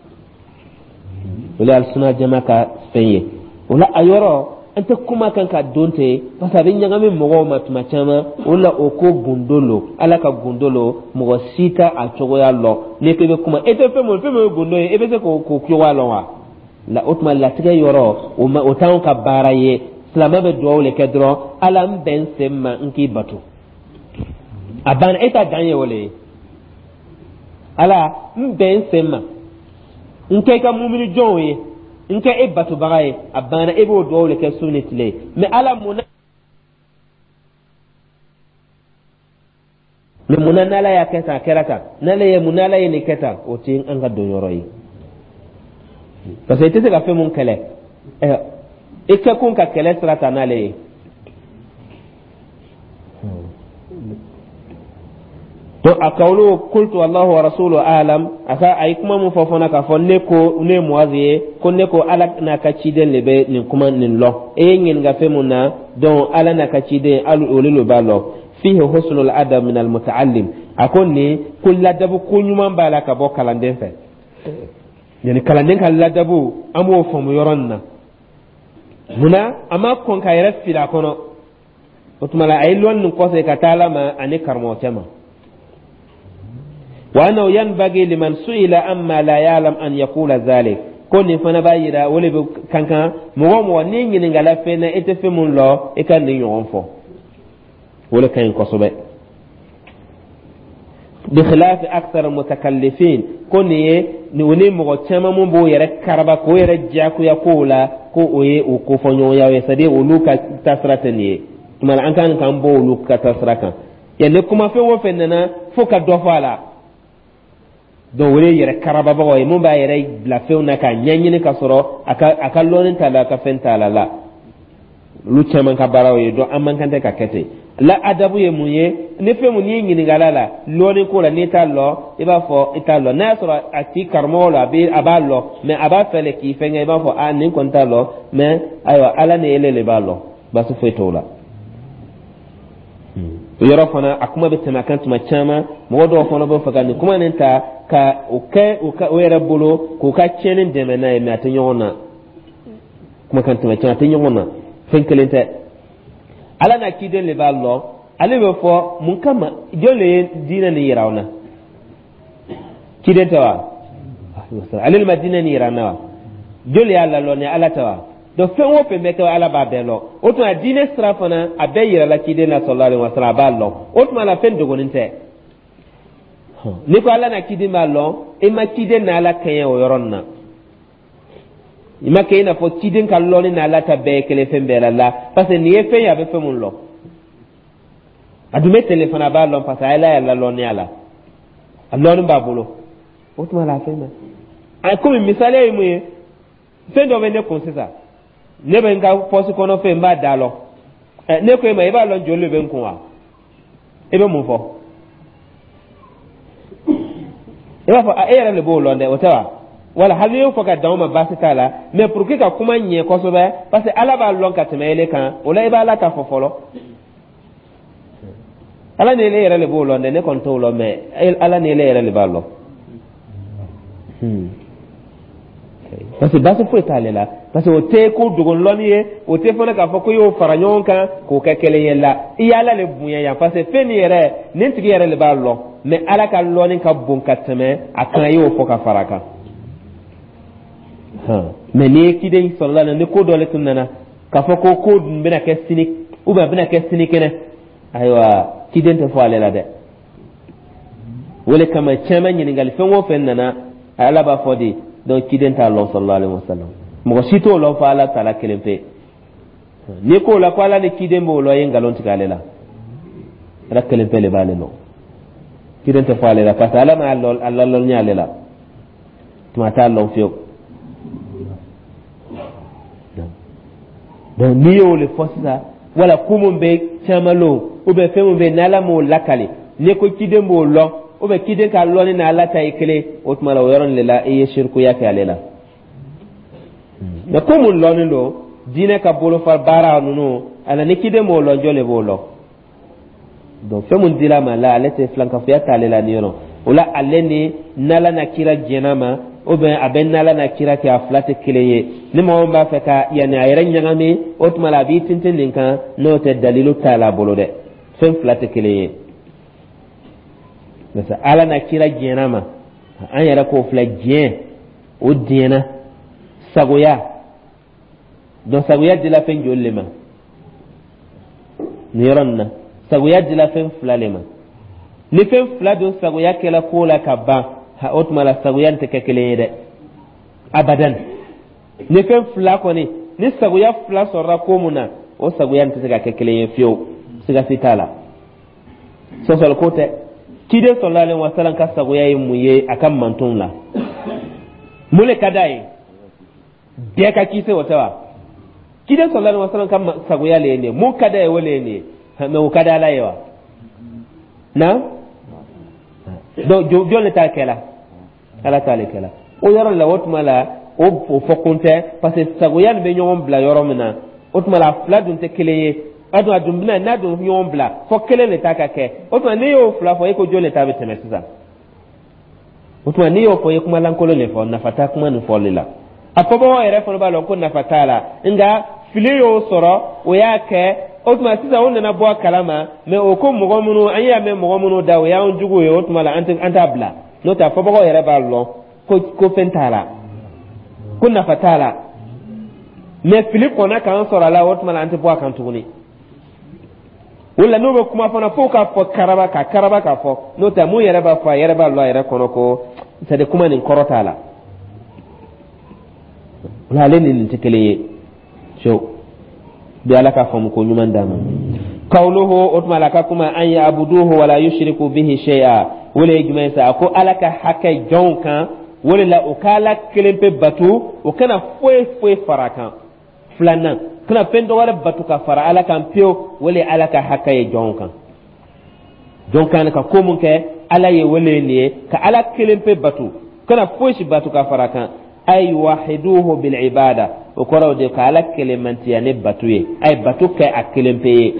wala al sunna jamaka fenye wala ayoro anta kuma kan ka donte pasarin nyanga mi mogo matuma chama wala oko gundolo ala ka gundolo mogo sita a chogo ya lo ne kebe kuma ete fe mo fe mo gundo e be se ko ko kyo wala wa la otma la tiga yoro o ma otan ka baraye salama be do le kedro ala mben semma nki batu aban eta ganye wole ala mben semma nke ka mumini jonwe nke e batu bagaye abana e bo do le ke sunitile me ala muna me muna nala ya keta keraka nala ye munala ye ni keta o tin anga do yoroi parce que tete ka fe mun kele eh e ka kun ka kele strata nale to akawlu qultu wallahu wa rasuluhu alam aka ay kuma mu fofona ka fonne ko ne muaziye konne ko ala na ka ciden lebe ni kuma nin lo e ngin ga femuna don ala na ka ciden alu olilu balo fihi husnul adab min al mutaallim akonni kullu dabu kunyuma bala ka bo kalanden fe yani kalanden ka ladabu amo fomu yoronna muna ama kon ka yere fila kono otumala ay lon ko se ka talama ani karmo tema وأنه ينبغي لمن سئل أما لا يعلم أن يقول ذلك كوني فانا بايرا ولي كانكا مو مو نيني نغالا فينا اتفهمون لو اكان ني يونفو ولا كان كوسبه بخلاف اكثر المتكلفين كوني نوني مو تشما مو بو يرا كاربا كو يرا جاكو يقولا كو اوي او كو فنيو يا وسدي ولوكا تسراتني تمال ان كان كان بو لوكا تسراكا يعني كما فين وفننا فوكا دوفالا don wure yere karaba ba way mun ba yere la feuna ka nyanyini ka soro aka aka lonin tala ka fenta la la lu chaman ka barawo ye do amman kan ka kete la adabu ye munye ne fe mun yin ni galala lonin ko la ni tallo e ba fo itallo na soro ati karmola be aballo me aba fele ki fenga e ba fo an ni kon tallo me aywa ala ne ele le ballo ba su fe tola yoro fana akuma be tana kan tuma chama mo do fana bo faga ni kuma nenta ka o ke o ka o era bolo ko ka chenen de mena e mata nyona kuma kan tuma chama nyona fenkelente ala na kiden le ballo ale be fo mun kama jole dina ni yarawna kiden tawa ale madina ni yarana jole ala lo ne ala tawa do fen wo pe meke ala ba belo o to adine strafana abeyira la kide na sallallahu alaihi wasallam ballo o to la fen dogoninte ni ko ala na kide mallo e ma kide na ala kenya o yoronna ima ke na fo kide kallo ni na ala ta be kele fen be la parce que ni e fen ya be fen mun lo adume telefona ballo parce que ala la lo ni ala allo ni babolo o to la fen ma ay ko misale mu fen do vende ko c'est ça ne ben ka fosi kono fe mba dalo ne ko ma iba lon jollo ben ko wa ebe mu fo eba fa a era le bo londe o tawa wala hal yo fo ka dawma basitala mais pour que ka kuma nye ko so be parce que ala ba lon ka temele kan wala iba la ka fo folo ala ne le era le bo londe ne kon to lo mais ala ne le era le ballo hmm parce que basu fo talela parce que o te ko dogon loniye o te fona ka fo ko yo faranyon kan ko ka kele yella iyala le bunya ya parce que feni yere nin tigi yere le ballo mais ala ka lonin ka bon katame akan yo fo ka faraka ha mais ni kide sallallahu alaihi ko dole tunana ka fo ko ko bina ke sinik ou ba bina ke sinikene aywa kiden te fo alela de wole kama chama nyini ngal fengo fennana ala ba fodi donc kiden ta Allah sallallahu alaihi wasallam mo sito lo fa ala tala kelempe ni ko la ko ala ne kiden bo lo yin galon tikalela ra kelempe le bale no kiden ta fa la parce ala ma Allah Allah lo nyalela tuma ta Allah fiyo donc ni yo le fossa wala kumun be chamalo o be femu be nala mo lakale ni ko kiden bo lo o be kiden ka lo ni na lata ikele o tuma la yoron lela e shirku ya ka lela na ko mun lo ni lo dine ka bolo far bara nunu ala ne kiden mo lo jole bolo do fe mun dila mala ala te flanka fiya ta lela ni yono wala aleni nala na kira jenama o be aben nala na kira ka flate kileye ni mo ba fe ka yani ayran nyangame o tuma la bi tintin linka no te dalilu ta la bolo de fe flate kileye nasa ala na kira jenama an yara ko fla jen o dina sagoya don sagoya dila fen jollema ni ronna sagoya dila fen flalema ni fen fla don sagoya kala kola kabba ha otma la sagoya te kekele de abadan ni fen fla ko ni ni sagoya fla sorra ko muna o sagoya te ka kekele fiyo siga fitala so sol kote kide sallallahu alaihi wasallam ka sago yayi muye akan mantun la mule kadai de ka kise watawa kide sallallahu alaihi wasallam kan sago yale ne mu kadai wale ne me kada la yawa na do jo jo le ta kala ala ta le kala o yaro la wotma la o fokunte parce que sago yale be nyom bla yoro mina otma la fladun te keleye adu adumbina na do yombla fo kele le taka ke otwa ne yo fla fo eko jole tabe temesiza otwa ne yo fo ekuma lankolo le fo na fata kuma no fo lela apobo ere fo ba lo ko na fatala nga file yo soro o ya ke otwa siza wonna na bo kalama me o ko mo gomunu anya me mo gomunu da o ya on jugo yo otwa la anta anta bla no ta fo bo ere ba lo ko ko fentala kunna fatala me philip kona kan soro la otwa la anta bo kan tuguni wala no be kuma fana fo ka fo karaba ka karaba ka fo no ta mu yere ba fa yere ba lo yere kono ko sa de kuma ni korota la wala len ni tekele so bi alaka fo mu ko nyuman dama qawluhu utmala ka kuma an ya abuduhu wala yushriku bihi shay'a wala yajma sa ko alaka hakay jonka wala la ukala kelempe batu o kana foe foe farakan flanan kana pendo wala batu ka fara ala kan pio wala ala ka hakaye jonkan jonkan ka ko mun ke ala ye wala ne ka ala kelempe batu kana foshi batu ka fara kan ay wahiduhu bil ibada o koro de ka ala kelemanti ne batu ye ay batu ka akelempe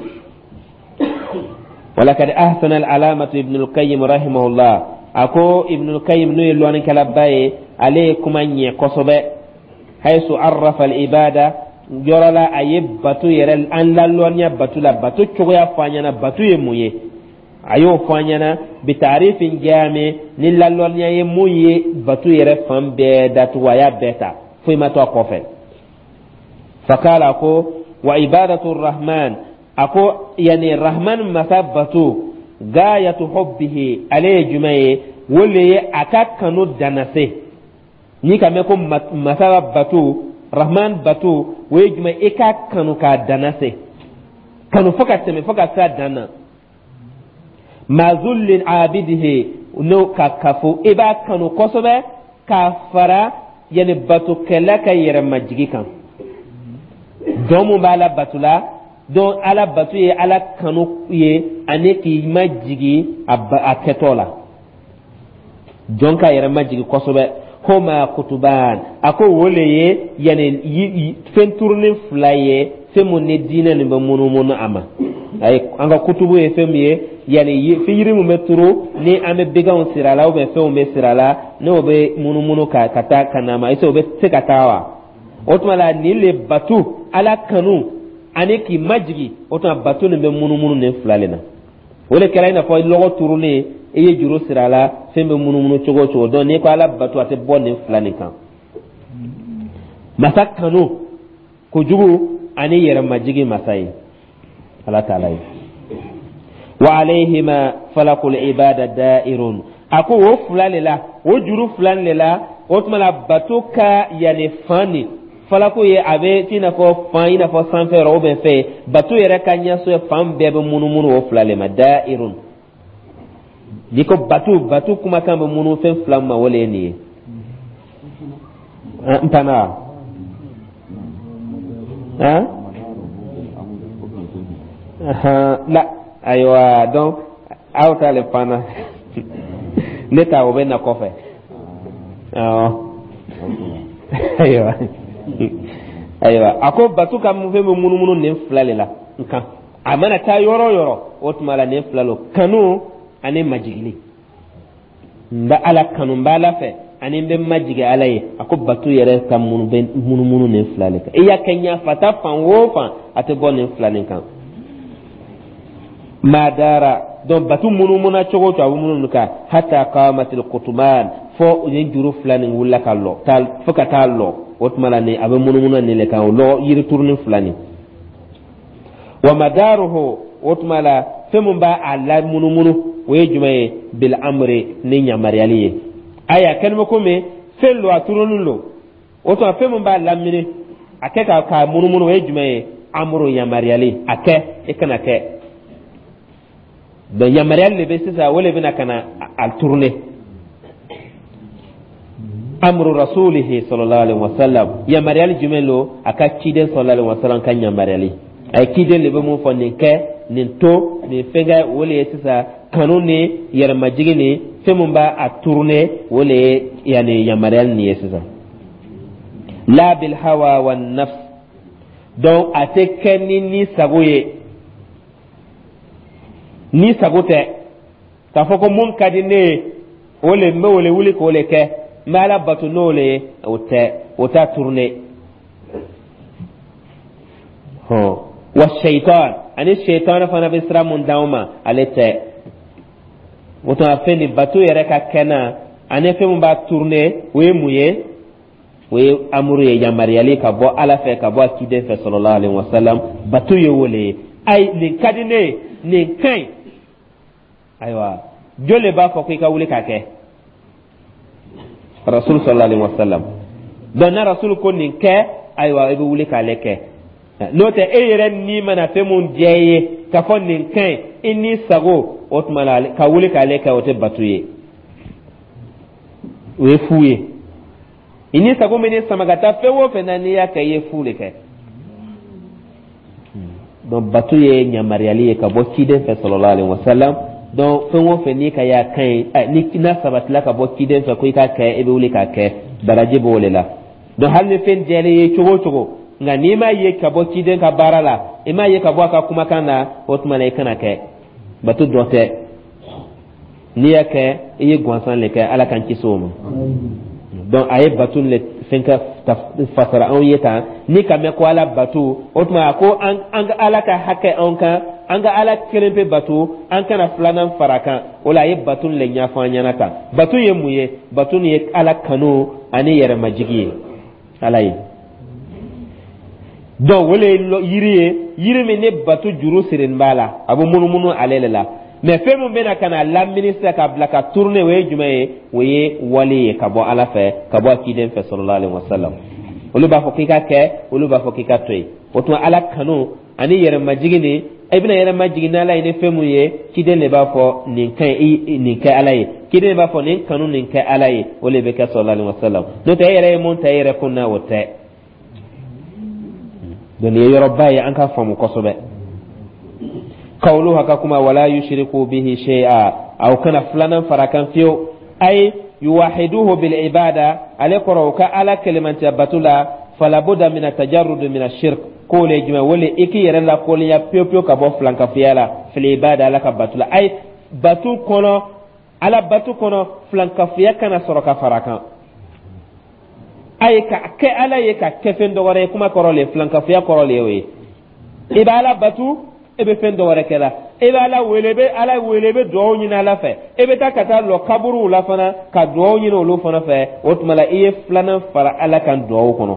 wala kad ahsana al alamatu ibn al qayyim rahimahullah ako ibn al qayyim no yelo an kala baye ale kuma nye kosobe haythu arrafa al ibada yorala aye batu yere an lallonya batu la batu chogoya fanyana batu ye muye ayo fanyana bi tarifin jami ni lallonya ye muye batu yere fambe datu waya beta fima to kofe fakala ko wa ibadatu arrahman ako yani rahman masabatu gayatu hubbihi alayhi jumaye wole akakanu danase ni kame ko masabatu rahman batu we juma eka kanu ka danase kanu foka teme foka sa dana mazullin abidihi no ka kafu iba kanu kosobe ka fara yani batu kala ka yere majigi kan domu bala batula don ala batu ye ala kanu ye ane ki majigi a ketola don ka yɛrɛ majigi kosɛbɛ homa kutuban ako wole ye yani fen turni fila ye fɛn mun ne diinɛ nin bɛ munumunu a ma ayi an ka kutubu ye fɛn min ye yani fi yiri mun bɛ turu ni an bɛ beganw sira la ou bien fɛnw bɛ sira la n'o bɛ munumunu ka ka taa ka na ma est-ce que o bɛ se ka taa wa o tuma la ni le batu ala kanu ani k'i majigi o tuma batu nin bɛ munumunu nin fila le na o le kɛra i n'a fɔ lɔgɔ turulen i ye juru sira la fɛn bɛ munumunu cogo o cogo donc n'i ko ala batu a tɛ bɔ nin fila nin kan masa kanu kojugu ani yɛrɛ majigi masa ye ala taala ye wa alayhima falakul ibada da'irun ako o fila le la o juru fila le la o tuma la batu ka yani fani falako ye a bɛ i n'a fɔ fan i n'a fɔ sanfɛ yɔrɔ o bɛ fɛ batu yɛrɛ ka ɲɛso ye fan bɛɛ bɛ munumunu o fila le ma da'irun n'i ko batu batu kumakan bɛ munu fɛn fila ma o le ye nin ye n panna hein la ayiwa donc aw ta le panna ne ta o bɛ na kɔfɛ awɔ ayiwa ayiwa a ko batu ka mun fɛn bɛ munumunu nin fila le la nkan a mana taa yɔrɔ o yɔrɔ o tuma la nin fila lo kanu ani majigili n bɛ ala kanu n bɛ ala fɛ ani n bɛ majigi ala ye a ko batu yɛrɛ ka munumunu nin fila le kan i y'a kɛ ɲafata fan o fan a tɛ bɔ nin fila nin kan madara donc batu munumuna cogo o cogo a bɛ munumunu kan hatta qamatil kutuban fo nin juru fila nin wulila ka lɔ fo ka taa lɔ o tuma la ni a bɛ munumunu nin le kan o lɔ yiri turunin fila nin wa madaruhu o tuma la fɛn min b'a a la munumunu o ye jumɛn ye bil amri ni yamaruyali ye aya kɛnɛmɛ ko min fɛn lo a turunin lo o tuma fɛn min b'a lamini a kɛ ka ka munumunu o ye jumɛn ye amru yamaruyali a kɛ i kana kɛ donc yamaruyali de bɛ sisan o le bɛna ka na a turune amru rasulihi sallallahu alaihi wasallam yamaruyali jumɛn lo a ka ciden sallallahu alaihi wasallam ka yamaruyali a ye ciden de bɛ mun fɔ nin kɛ nin to nin fɛnkɛ o le ye sisan kanu ni yɛrɛmajigi ni fɛn min b'a a turune o le ye yani yamaruyali nin ye sisan la bil hawa wa nafs donc a tɛ kɛ ni ni sago ye ni sago tɛ k'a fɔ ko mun ka di ne ye o le n bɛ o le wuli k'o le kɛ n bɛ ala bato n'o le ye o tɛ o t'a turune hɔn wa shaitan ani shaitan fana bɛ sira mun d'anw ma ale tɛ o tuma fɛn nin bato yɛrɛ ka kɛ na ani fɛn min b'a turune o ye mun ye o ye amuru ye yamaruyali ka bɔ ala fɛ ka bɔ a ciden fɛ sallallahu alaihi wasallam bato ye o le ye ayi nin ka di ne ye nin ka ɲi ayiwa jɔn b'a fɔ ko i ka wuli k'a kɛ rasul sallallahu alaihi wasallam donc na rasul ko nin kɛ ayiwa i bɛ wuli k'ale kɛ n'o tɛ e yɛrɛ ni mana fɛn mun diya i ye k'a fɔ nin ka ɲi i ni sago o tuma la ka wuli k'ale kɛ o tɛ batu ye o ye fu ye i ni sago min ni sama ka taa fɛn o fɛn na n'i y'a kɛ i ye fu de kɛ donc batu ye yamaruyali ye ka bɔ ciden fɛ sallallahu alaihi wasallam donc fɛn o fɛn n'i ka y'a kan ye ni n'a sabatila ka bɔ ciden fɛ ko i k'a kɛ i bɛ wuli k'a kɛ baraji b'o le la donc hali ni fɛn diyara i ye cogo o cogo nka n'i m'a ye ka bɔ ciden ka baara la i m'a ye ka bɔ a ka kumakan na o tuma na i kana kɛ batu dɔ tɛ n'i y'a kɛ i ye gansan le kɛ ala k'an kisi o ma donc a ye batu le fɛn ka fasara anw ye tan ni ka mɛn ko ala batu o tuma ko an ka ala ka hakɛ anw kan an ka ala kelen pe batu an kana filanan fara kan o la a ye batu le ɲɛfɔ an ɲɛna kan batu ye mun ye batu ni ye ala kanu ani yɛrɛmajigi ye ala ye donc o le ye yiri ye yiri min ne batu juru sirin b'a la a bɛ munumunu ale le la mais fɛn min bɛna ka na lamini sisan ka bila ka tourner o ye jumɛn ye o ye wali ye ka bɔ ala fɛ ka bɔ a ciden fɛ sallallahu alaihi wasallam olu b'a fɔ k'i ka kɛ olu b'a fɔ k'i ka to yen o tuma ala kanu ani yɛrɛmajigi ni i bɛna yɛrɛmajigi ni ala ye ni fɛn min ye ciden de b'a fɔ nin ka ɲi nin kɛ ala ye ciden de b'a fɔ nin kanu nin kɛ ala ye o de bɛ kɛ sallallahu alaihi wasallam n'o tɛ e yɛrɛ ye mun ta e yɛrɛ kun na o tɛ don ye yoro baye an ka famu kosobe qawlu haka kuma wala yushriku bihi shay'a aw kana flanan farakan fiyo ay yuwahiduhu bil ibada alaykum ka ala kalimati batula fala budda min at-tajarrud min ash-shirk ko le juma wole iki yere la ko ya pio pio ka bo flanka fiala fil ibada ala ka batula ay batu kono ala batu kono flanka fiya kana soroka farakan ay ka ke ala ye ka kefen do gore kuma korole flanka fiya korole we ibala batu ebe fen do gore kala ebe ala welebe ala welebe do nyina la fe ebe ta kata lo kaburu la fana ka do nyina lo fana fe otmala iye flana fara ala kan do kono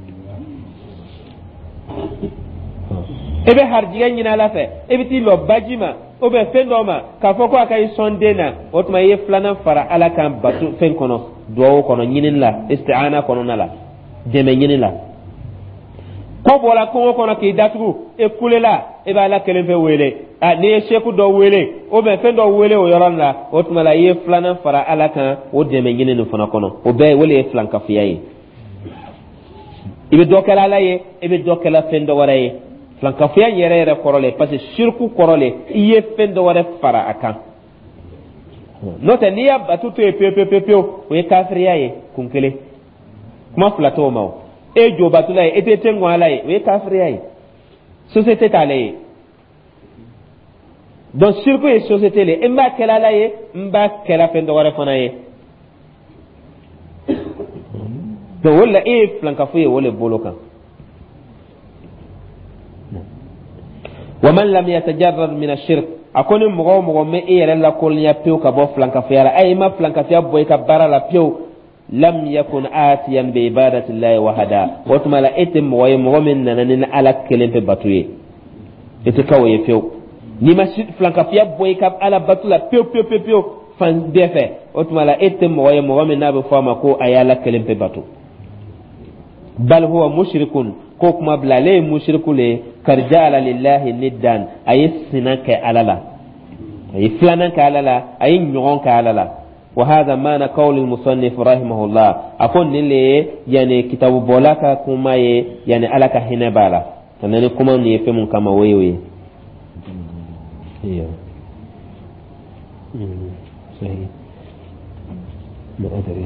ebe harjiga nyina la fe ebe ti lo bajima obe fen do ma ka foko akai sondena otma iye flana fara ala kan batu fen kono do kono nyinin la isti'ana kono nala deme nyinin la ko bola ko kono ki datu e kulela e ba la kelen fe wele a ne sheku do wele o be fe do wele o yoran la o tuma la ye flana fara ala kan o de me nyine no fana kono o be wele flanka fiyaye ibe do kala la ye ibe do kala fe do wara ye flanka fiya yere yere korole parce que shirku korole iye fe do wara fara akan nota niya batuto e pepe pepe o e kafriyaye kunkele kuma flato mawo e jo batula e te tengo ala e we kafri ay société tale donc surko e société le imba kala la ye mba kala fendo wara fona ye do wala e flanka fuye wala bolokan wa man lam yatajarrad min ash-shirk akoni mugo mugo me e yere la kol ya pew ka bo flanka fiyara ay ma flanka fiya boy ka barala pew lam yakun atiyan bi ibadati llahi wahada watuma la etem way mu'min nanan ala kelen pe batuye ete kawaye few ni ma flanka fiya boy kap ala batula pew pew pew pew fan defe watuma la etem way mu'min nabe fama ko ayala kelen pe batu bal huwa mushrikun ko kuma blale mushrikule karjala lillahi niddan ayisina ka alala ay flanan ka alala ay nyon ka alala وهذا معنى قول المصنف رحمه الله أكون لي يعني كتاب بولاكا كما يعني ألك هنا بالا أنا كما نيفهم كما ويوي هي صحيح ما أدري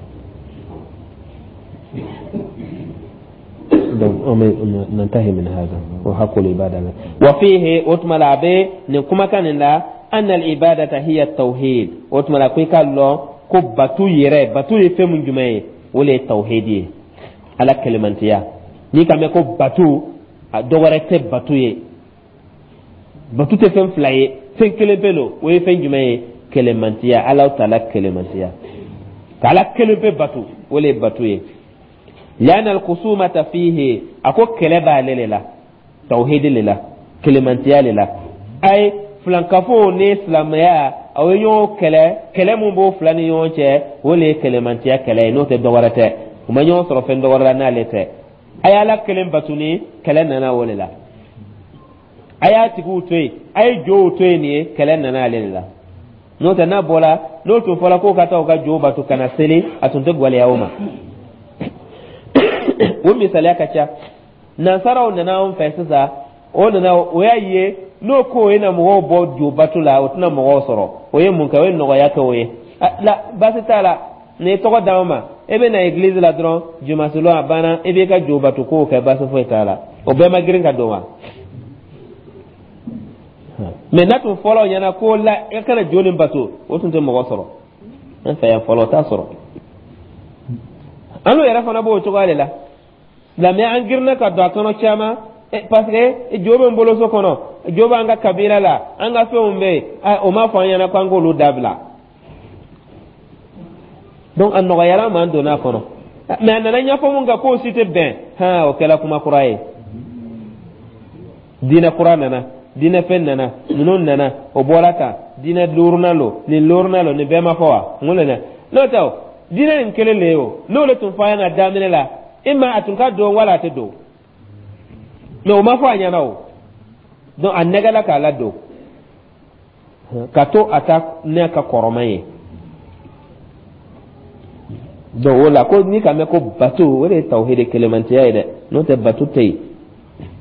ننتهي من هذا وحق العبادة وفيه أتمل عبي نكما كان الله أن العبادة هي التوحيد وتملا كوي كالله كو باتو يري باتو يفهم جمعي ولا التوحيد على كلمانتيا ني كامي كو باتو دوغرت باتو ي باتو تفهم فلاي فين كلمبلو وي فين جمعي كلمانتيا على تعالى كلمانتيا على كلمه باتو ولا باتو ي لأن الخصومة فيه أكو كلبا للا توحيد للا كلمانتيا للا أي flankafo ne islamaya aw yo kele kele mun bo flani yo che wole kele mantia kele no te dowarate uma nyo soro fen dowara na lete ayala kele batuni kele nana wole la aya tigu toy ay jo toy ni kele nana lela no te na bola no to fola ko kata o ga jo batu kana sele atunte gwale yauma wo misali akacha na saraw nana on fesisa o nana o yaye no ko ina mo bo jo batula otna mo soro oye mun ka we no ya ka we la basitala ne to ko dawma ebe na église la dron juma solo abana ebe ka jo batu ko ka baso fo tala o be ma girin ka dowa me na to folo nyana ko la e kana joni batu otunte mo soro en fa ya folo ta soro anu era fana bo to gale la la me an girna ka do kano chama parce que jobe mbolo so kono jobe anga kabila la anga fe umbe o ma fa yana kwango lu dabla donc an no yara man do na kono mais anana nya fo munga ko cité ben ha o kala kuma quraye dina qur'ana na dina fennana nunon nana o bolaka dina lurnalo ni lurnalo ni bema fawa ngulena no taw dina en kelele yo no le tun fa yana damine la imma atunka do wala te do mais o ma fa nyana o donc an negala ka la do kato ata ne ka koromaye do wala ko ni ka me ko batu wala tauhid kelemantiya ide no te batu tay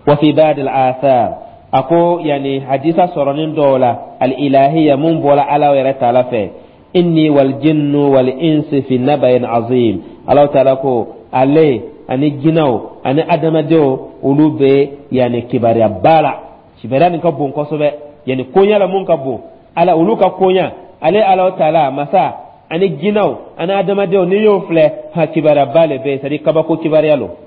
wa fi ba'd al-athar ako yani hadisa soronin dola al-ilahiyya mun bola ala wa ta'ala fe inni wal jinnu wal insi fi nabayin azim Allah ta'ala ko ale ani ginaw ani adamadio ulube yani kibariya bala kibariya ni ka bon kosobe yani konya la mun ka bon ala uluka konya ale Allah ta'ala masa ani ginaw ani adamadio ni yo fle ha kibariya bale be sadi kabako kibariya lo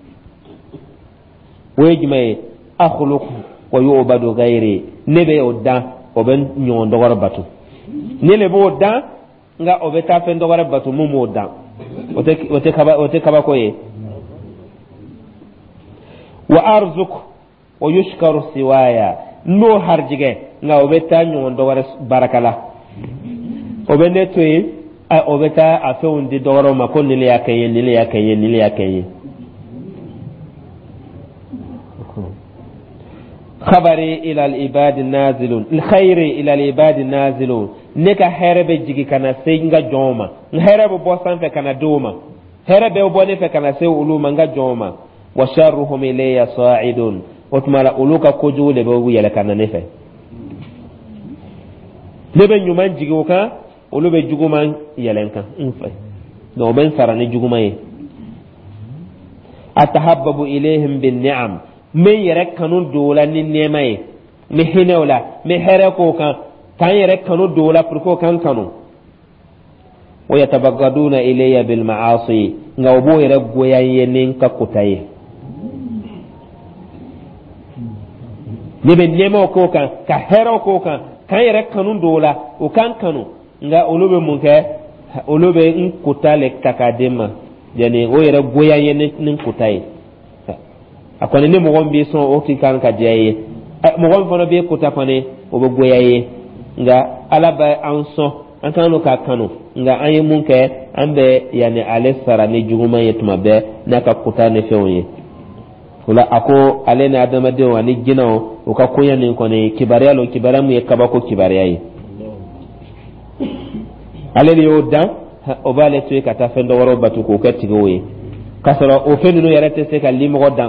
wejme akhluqu wa yu'badu ghairi nebe odan oben nyon dogor batu nele bo odan nga obeta fen dogor batu mumu odan ote ote kaba ote kaba koye wa arzuq wa yushkaru siwaya no harjige nga obeta nyon dogor barakala obende toy a obeta afeundi dogoro makon nile yakaye nile yakaye nile yakaye خبري إلى العباد نازلون الخير إلى العباد نازلون نكا هرب جيجي كنا سينغا جوما هرب بوسان فكنا دوما هرب بوني فكنا سي علوما نغا جوما وشرهم إلي صاعدون وتمالا أولوكا كجو لبو يلكنا نفه لبن يمان جيجوكا ولو جوغمان يلنكا انفه نو بن سراني جوغمان أتحبب إليهم بالنعم من يرك كانوا دولا نيماي مهنولا مهركو كان كان يرك كانوا دولا بركو كان كانوا ويتبغضون إلي بالمعاصي غوبو يرك غوياينين ككوتاي نبن نيمو كو كان كهرو كو كان كان يرك كانوا دولا وكان كانوا nga olube munke olube nkutale takadema yani o yere goyayenin kutai akone ne mo bi son o ti kan ka jaye mo gon fono be kuta kone o be goyaye nga alaba anso an kanu ka kanu nga ayi munke ambe yani ale sara ne juguma yetuma be naka kuta ne fewye kula ako ale na adama de wani ginawo o ka kunya ne kone kibariya lo kibara mu yakaba ko kibariya yi ale yo dan o bale tuye kata fendo woro batu ko katigowe kasara o fenu no yarate se ka limo dan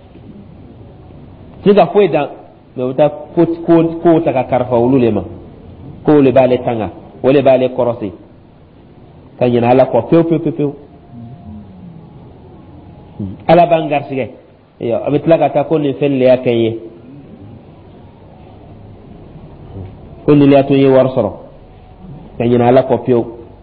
tiga foi dan me uta ko ko ko ta ka karfa ululema ko le bale tanga o le bale korosi kanyina ala ko pew pew pew ala bangar sige yo abitla ka ta ko ni fen le yakanye ko ni le atoye war soro kanyina ala ko pew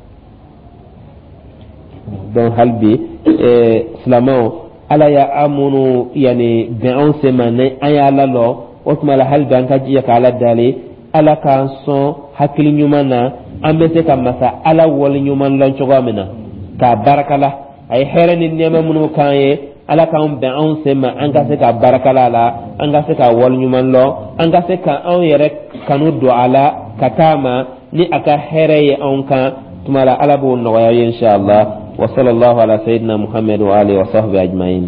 don halbi eh islamao ala ya amunu yani bi'un semane ayala lo otmala halbi an kajiya kala dali ala kan so hakili nyumana ambese kamasa ala wol nyuman lan chogamina ka barakala ay herani nema munu kanye ala kan bi'un sema an ga se ka barakala la an ga se ka wol nyuman lo an ga se ka an yere kanu do ala katama ni aka hereye on kan tumala ala bu no ya inshallah wa sallallahu ala sayyidina muhammad wa alihi wa sahbihi ajma'in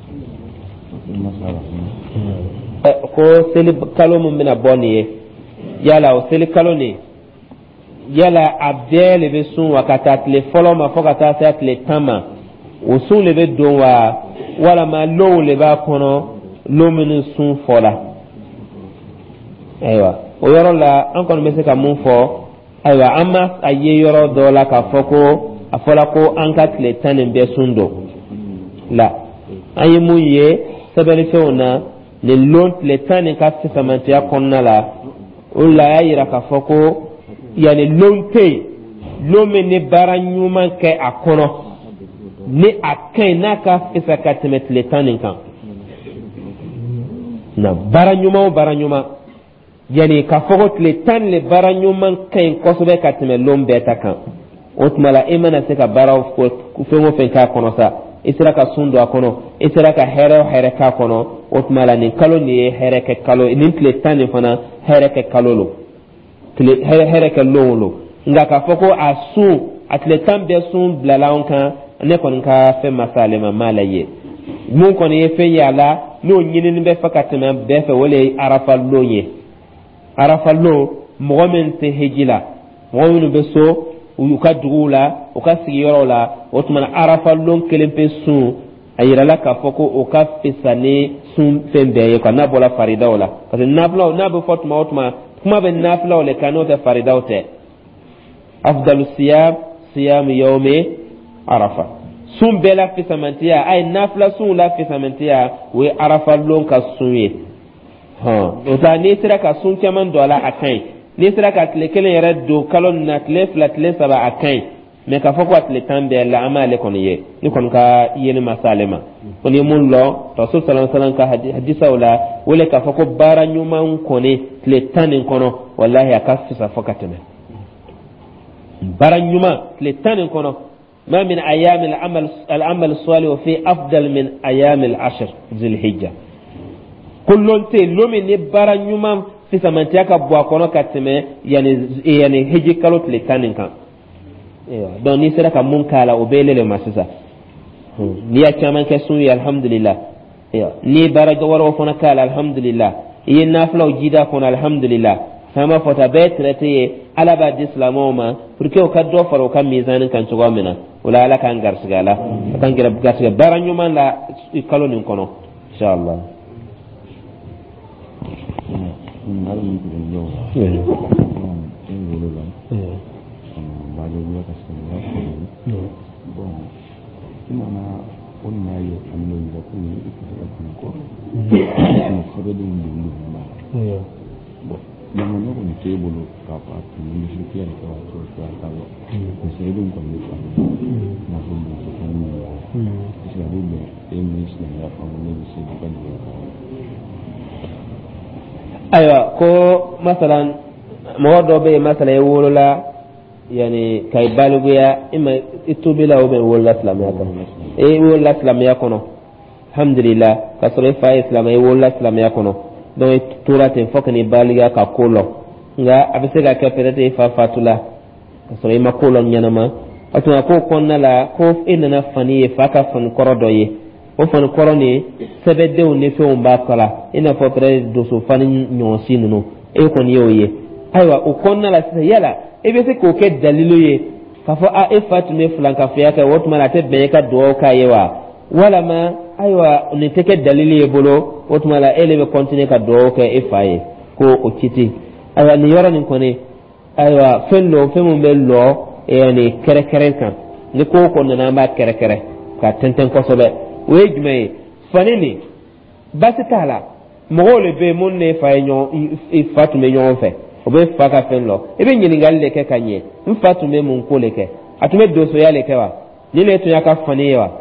ko seli kalo mun mina boniye yala o seli kalo ni yala abdel be sun wakata tle folo ma fokata sa tle tama o sun le be don wa wala ma lo le ba kono lo min sun fola aywa o yoro la an kono mese ka mun fo aywa amma aye yoro do la ka foko afola ko an ka tle tanin be sundo la ayi mun ye sabali feuna le lon le tanin ka fisamantiya konna la ulla ya yira ka foko yani lonte lome ne baranyuma ke akono ni akai naka fisa ka temet le tanin kan na baranyuma o baranyuma yani ka foko le tan le baranyuma kai kosobe ka temet lombe ta kan otmala imana se ka baraw ko fengo fen ka kono sa isra ka sundo akono isra ka here here ka kono otmala ni kalo ni here ke kalo ni tle tane fana here ke kalo lo tle here here ke lo lo nga ka foko asu atle tambe sun blalaon kan ne kon ka fe masale ma malaye mun kon ye fe yala no nyini ni be fakatena be fe wole arafa lo ye arafa lo mo men te hejila mo men be so uyuka dugula uka sigiyoro la otuma arafa lon kelempe sun ayira la ka foko o ka fisane sun fembe ko na bola farida wala parce que nafla na bu fotma otma kuma ben nafla wala kanote farida ote afdalu siyam siyam yawmi arafa sun bela fisamantiya ay nafla sun la fisamantiya we arafa lon ka sunye ha o ta ni sira ka sun keman dola akai ni sira ka tle kele yara do kalon na tle flat le saba akai me ka foko atle tambe la amale kon ye ni kon ka yeni masalema kon ye mun lo rasul sallallahu alaihi wasallam ka hadisa wala wala ka foko bara nyuma kone tle tanin kono wallahi akafisa fokateme bara nyuma tle tanin kono ما من أيام العمل العمل الصالح في أفضل من أيام العشر ذي الحجة كل تي لومي نبارا نيوم في سمانتياكا بواكونا كاتمي يعني يعني هجي كالوت لتانين كان دون نيسرا كمون كالا وبيلي لما سيسا نيا كمان كسوي الحمد لله ني بارا جوار وفونا كالا الحمد لله يه نافلا وجيدا كون الحمد لله فما فتا بيت رتي على بعد اسلاموما porque o ka do faro kan mizanin kan tugo mina wala ala kan garsigala kan gira garsiga baranyu man la kalonin kono inshallah Jangan lupa ni saya boleh kapat ni sekian kalau sudah tahu. Saya belum tahu apa. Masih masih kami. Saya belum ini sebenarnya apa ni bisa bukan dia. Aywa ko masalan modo be masala yewolola yani kay balugoya ima itubila o be wolla islamiyya kono e wolla islamiyya kono alhamdulillah kasore fa islamiyya wolla islamiyya kono donc turate fokani baliga ka kolo nga abise ga kapete fa fatula so ima kolo nyanama atuna ko konna la ko inna fani fa ka fan korodoye o fan koroni sebede o ne fe on ba kala ina fotre do so fani nyonsi nunu e kon yoye aywa o konna la yala e be se ko ke dalilu ye ka fo a e fatume flanka fe ka wotuma la te be ka do ka yewa wala ma aywa ni teke dalili ye bolo wotuma la ele be continue ka do ka e faye ko o kiti aywa ni yoro ni kone aywa fenno femu be lo e ni kere kere kan ni ko ko na ba kere kere ka tenten ko sobe we jumay fanini basitala mogole be mon ne faye nyon e fatume nyon fe o be faka fenlo e be nyini galle ke kanye mfatume mun ko leke atume doso yale kewa ni le tunya ka fani wa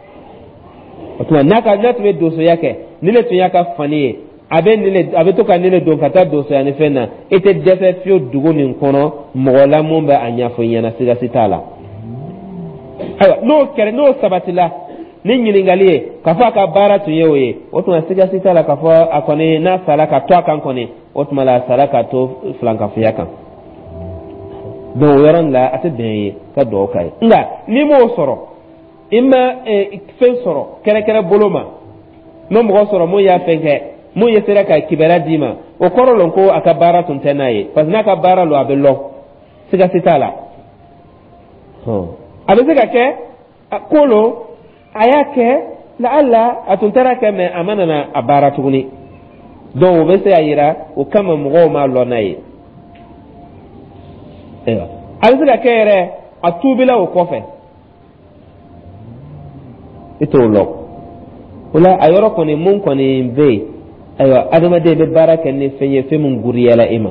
otuma naka natwe doso yake nile tunyaka faniye abe nile abe to kan nile don kata doso yani fena ete defe fio dugo nin kono mogola mumba anya fo yana siga sitala ayo no kere no sabatila ni nyilingalie kafa ka bara tuyewe otuma siga sitala kafa akone na sala ka to kan kone otuma la sala ka to flanka fiyaka do yaran la ate benye ka do kai nga ni mo soro imma fen soro kere kere boloma no mo soro mo ya fenke mo yesera ka kibera dima o korolon ko aka bara tun tenaye pas na ka bara lo abello siga sitala ho abe siga ke kolo ayake la alla atuntara ke me amana na abara tuguni don o bese ayira o kama mo ma lo naye ewa abe siga ke re atubila o kofe ito lo wala ayoro koni mun koni be ayo adama de be baraka ni feye fe mun guriyala ima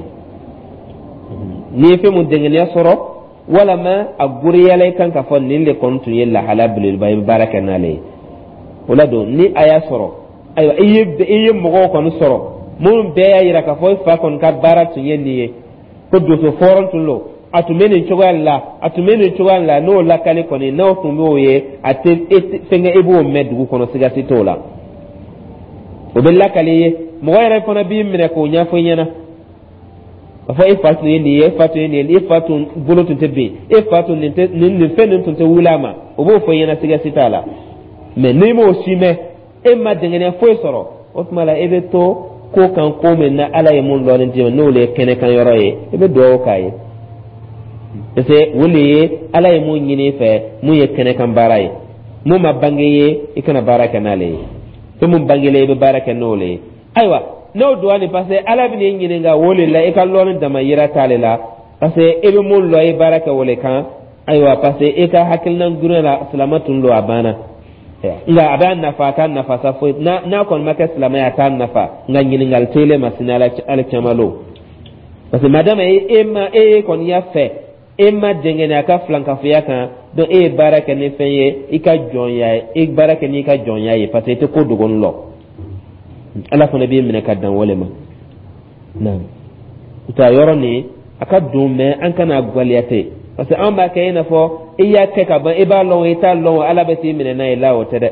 ni fe mun dengene soro wala ma aguriyala kan ka fon ni le kontu yella halabul bay baraka na le wala do ni aya soro ayo iye iye mo ko no soro mun be ayira ka fo fa kon ka baratu yenni ko do so foron tulo atumeni chogalla atumeni chogalla no la kale koni no fumoye ate fenga ebo medgu kono siga sitola o bella kale mo wayra fona bi mine ko nya fo nyana fa e fatu ni e fatu ni e fatu bolotu tebe e fatu ni ni fenu tunte wulama o bo fo nyana siga sitala me ni mo sime e ma dengene fo soro o tmala ebe to ko kan ko men na ala e mun lo ni no le kene kan yoro e ebe do kai ese wuli ala ye mun nyini fe mun ye kene kan baraye mu ma bangeye ikana baraka nale to mun bangele be baraka nole aywa no duwani parce ala bi ni ngine nga wole la e kallon da mayira talela parce e be mun lo e baraka wole kan aywa parce e ka hakil nan gurela salamatun lo abana nga aban nafa kan nafa sa fo na na kon maka salama ya tan nafa nga ngine ngal tele masinala ala chamalo parce madame e ma e kon ya fe e ma dengene aka flanka fiya kan don e baraka ne feye ika jonya e baraka ni ka jonya e parce que ko dogon lo ala fo nabi min ka dan wole ma na uta yoro ni aka dume an kana gwaliate parce que an ba kay na fo e ya ke ka ban e ba lo e ta lo ala be ti min na e la o tede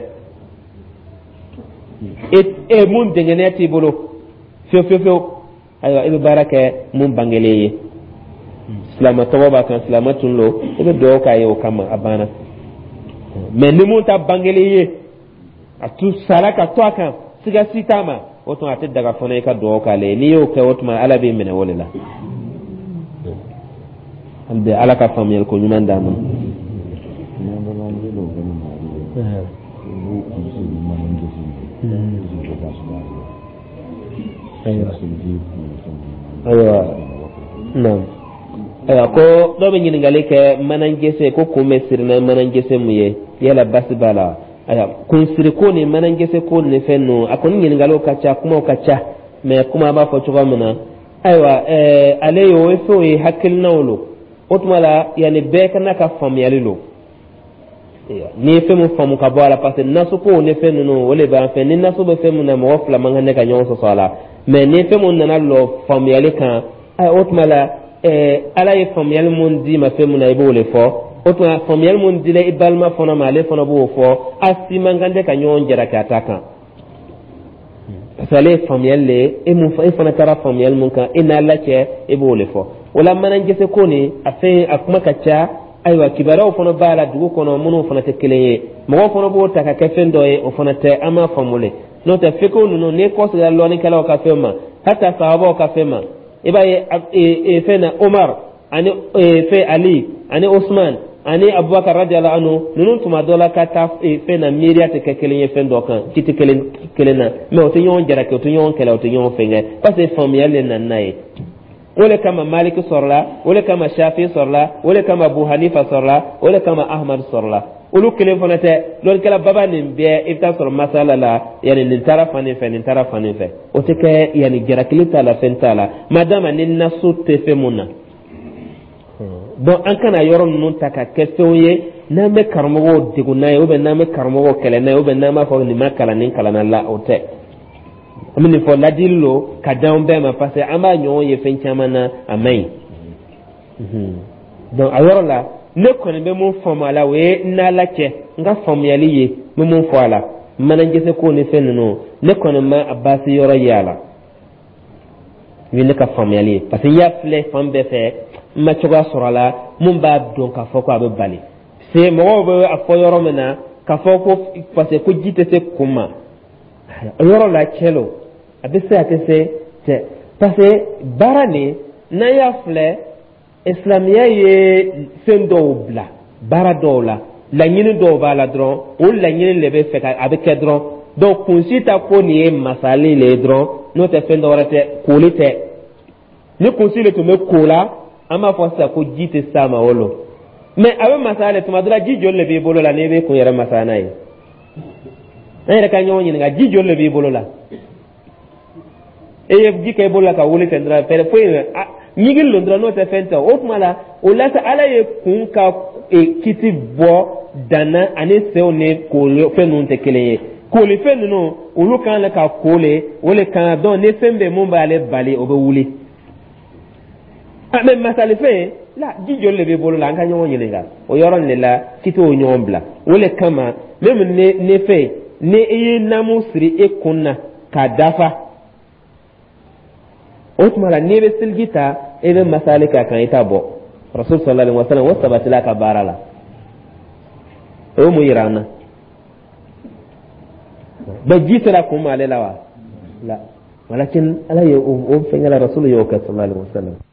e e mun dengene ti bolo fio fio fio ayo e baraka mun bangeleye silama toba ba kan silama tunlo e be do ka yo kama abana mais ni mun ta bangeleye atu salaka to kan siga sitama oto ate daga fona ka do ka le ni yo ke otuma ala be mena wolala albe ala ka famiyel ko nyuman dama aywa non aywa ko do be nyingale ke manangese ko ko mesirna manangese muye yala basbala aya kun siri ko ni manangese ko ne fenno akon nyingalo kacha kuma kacha me kuma ba fo chuba mena aywa eh aleyo efo e hakil nawlo otmala yani be kana ka famiyalilo ni fe mu famu ka bala parce que nasu ko ne fenno no wole ba fe ni nasu be fe mu na mo fla manga ne ka nyon so sala mais ni fe mu na lo famiyale kan ay otmala eh ala ye famiyal mun di ma fe mu na ibo le fo otma famiyal mun di le ibalma fona ma le fona bo fo asimangande ka nyon jara ka taka sale famiyal le e mu fa fona tara famiyal mun kan ina la che ibo le fo wala manan jese ko ni afe akuma kacha aywa kibaraw fona bala dugu kono munu fona te keleye mo fona bo ta ka kefendo e o fona te ama famule no te feko no ne ko se lo ni kala ka fema hata sahaba ka fema ibaye e fena Umar ani fe Ali ani Usman ani Abubakar radiyallahu anhu nunu tuma dola ka ta fena miria te ke keleye fendo kan kiti kelen kelena me o te yon jara ke o te yon kala o te yon fenge parce que famille nan nae wala kama Malik sorla wala kama Shafi sorla wala kama Abu Hanifa sorla wala kama Ahmad sorla ulu kelen fonate lol kala baba nin be ifta sor masala la yani nin tarafa ni fe nin tarafa ni fe o te ke yani gerakilita la fentala madama nin nasu te fe munna bon an kana yoron nun taka kesewye na me karmogo diguna yo be na me karmogo kele na yo be na ma fo ni makala nin kala na la o te amini fo ladillo ka down be ma parce amba nyon ye fen chamana amai mhm donc alors là ne kone be mon formala we na la che nga formali ye me mon foala mananje se ko ne fen no ne kone ma abasi yoro yala wi ne ka formali parce ya fle fam be fe ma choga sorala mun ba don ka fo ko abe bali se mo be afo yoro mena ka fo ko parce ko jite se kuma yoro la chelo abese atese te parce barani na ya fle islamia ye sendo bla bara dola la nyini do bala dron o la nyini lebe fe ka abeke dron donc kunsita ko ni e masali le dron no te fendo warate kolite ni kunsile to me kola ama fosa ko jite sama wolo mais abe masale to madra jijo le be bolo la nebe ko yara masana yi ay reka nyoni nga jijo le be bolo la e yef jike bolo ka wole tendra pere foi nyigil londra no te fenta otmala o la ta ala ye kun ka e kiti bo dana ane seone ko fenun te keleye ko le fenno ulu kan la ka kole wole kan don ne fembe mun ba le bale o be wuli ame masale fe la jijo le be bolo la nga nyoni nga o yoron le la kiti o nyombla wole kama même ne ne fe ne e namu siri e kunna ka dafa otmala nebe silgita ebe masalika kan ita bo rasul sallallahu alaihi wasallam wasabatila ka barala o mu yirana ba jitara kuma lelawa la walakin ala yo o fengala rasul yo ka sallallahu alaihi wasallam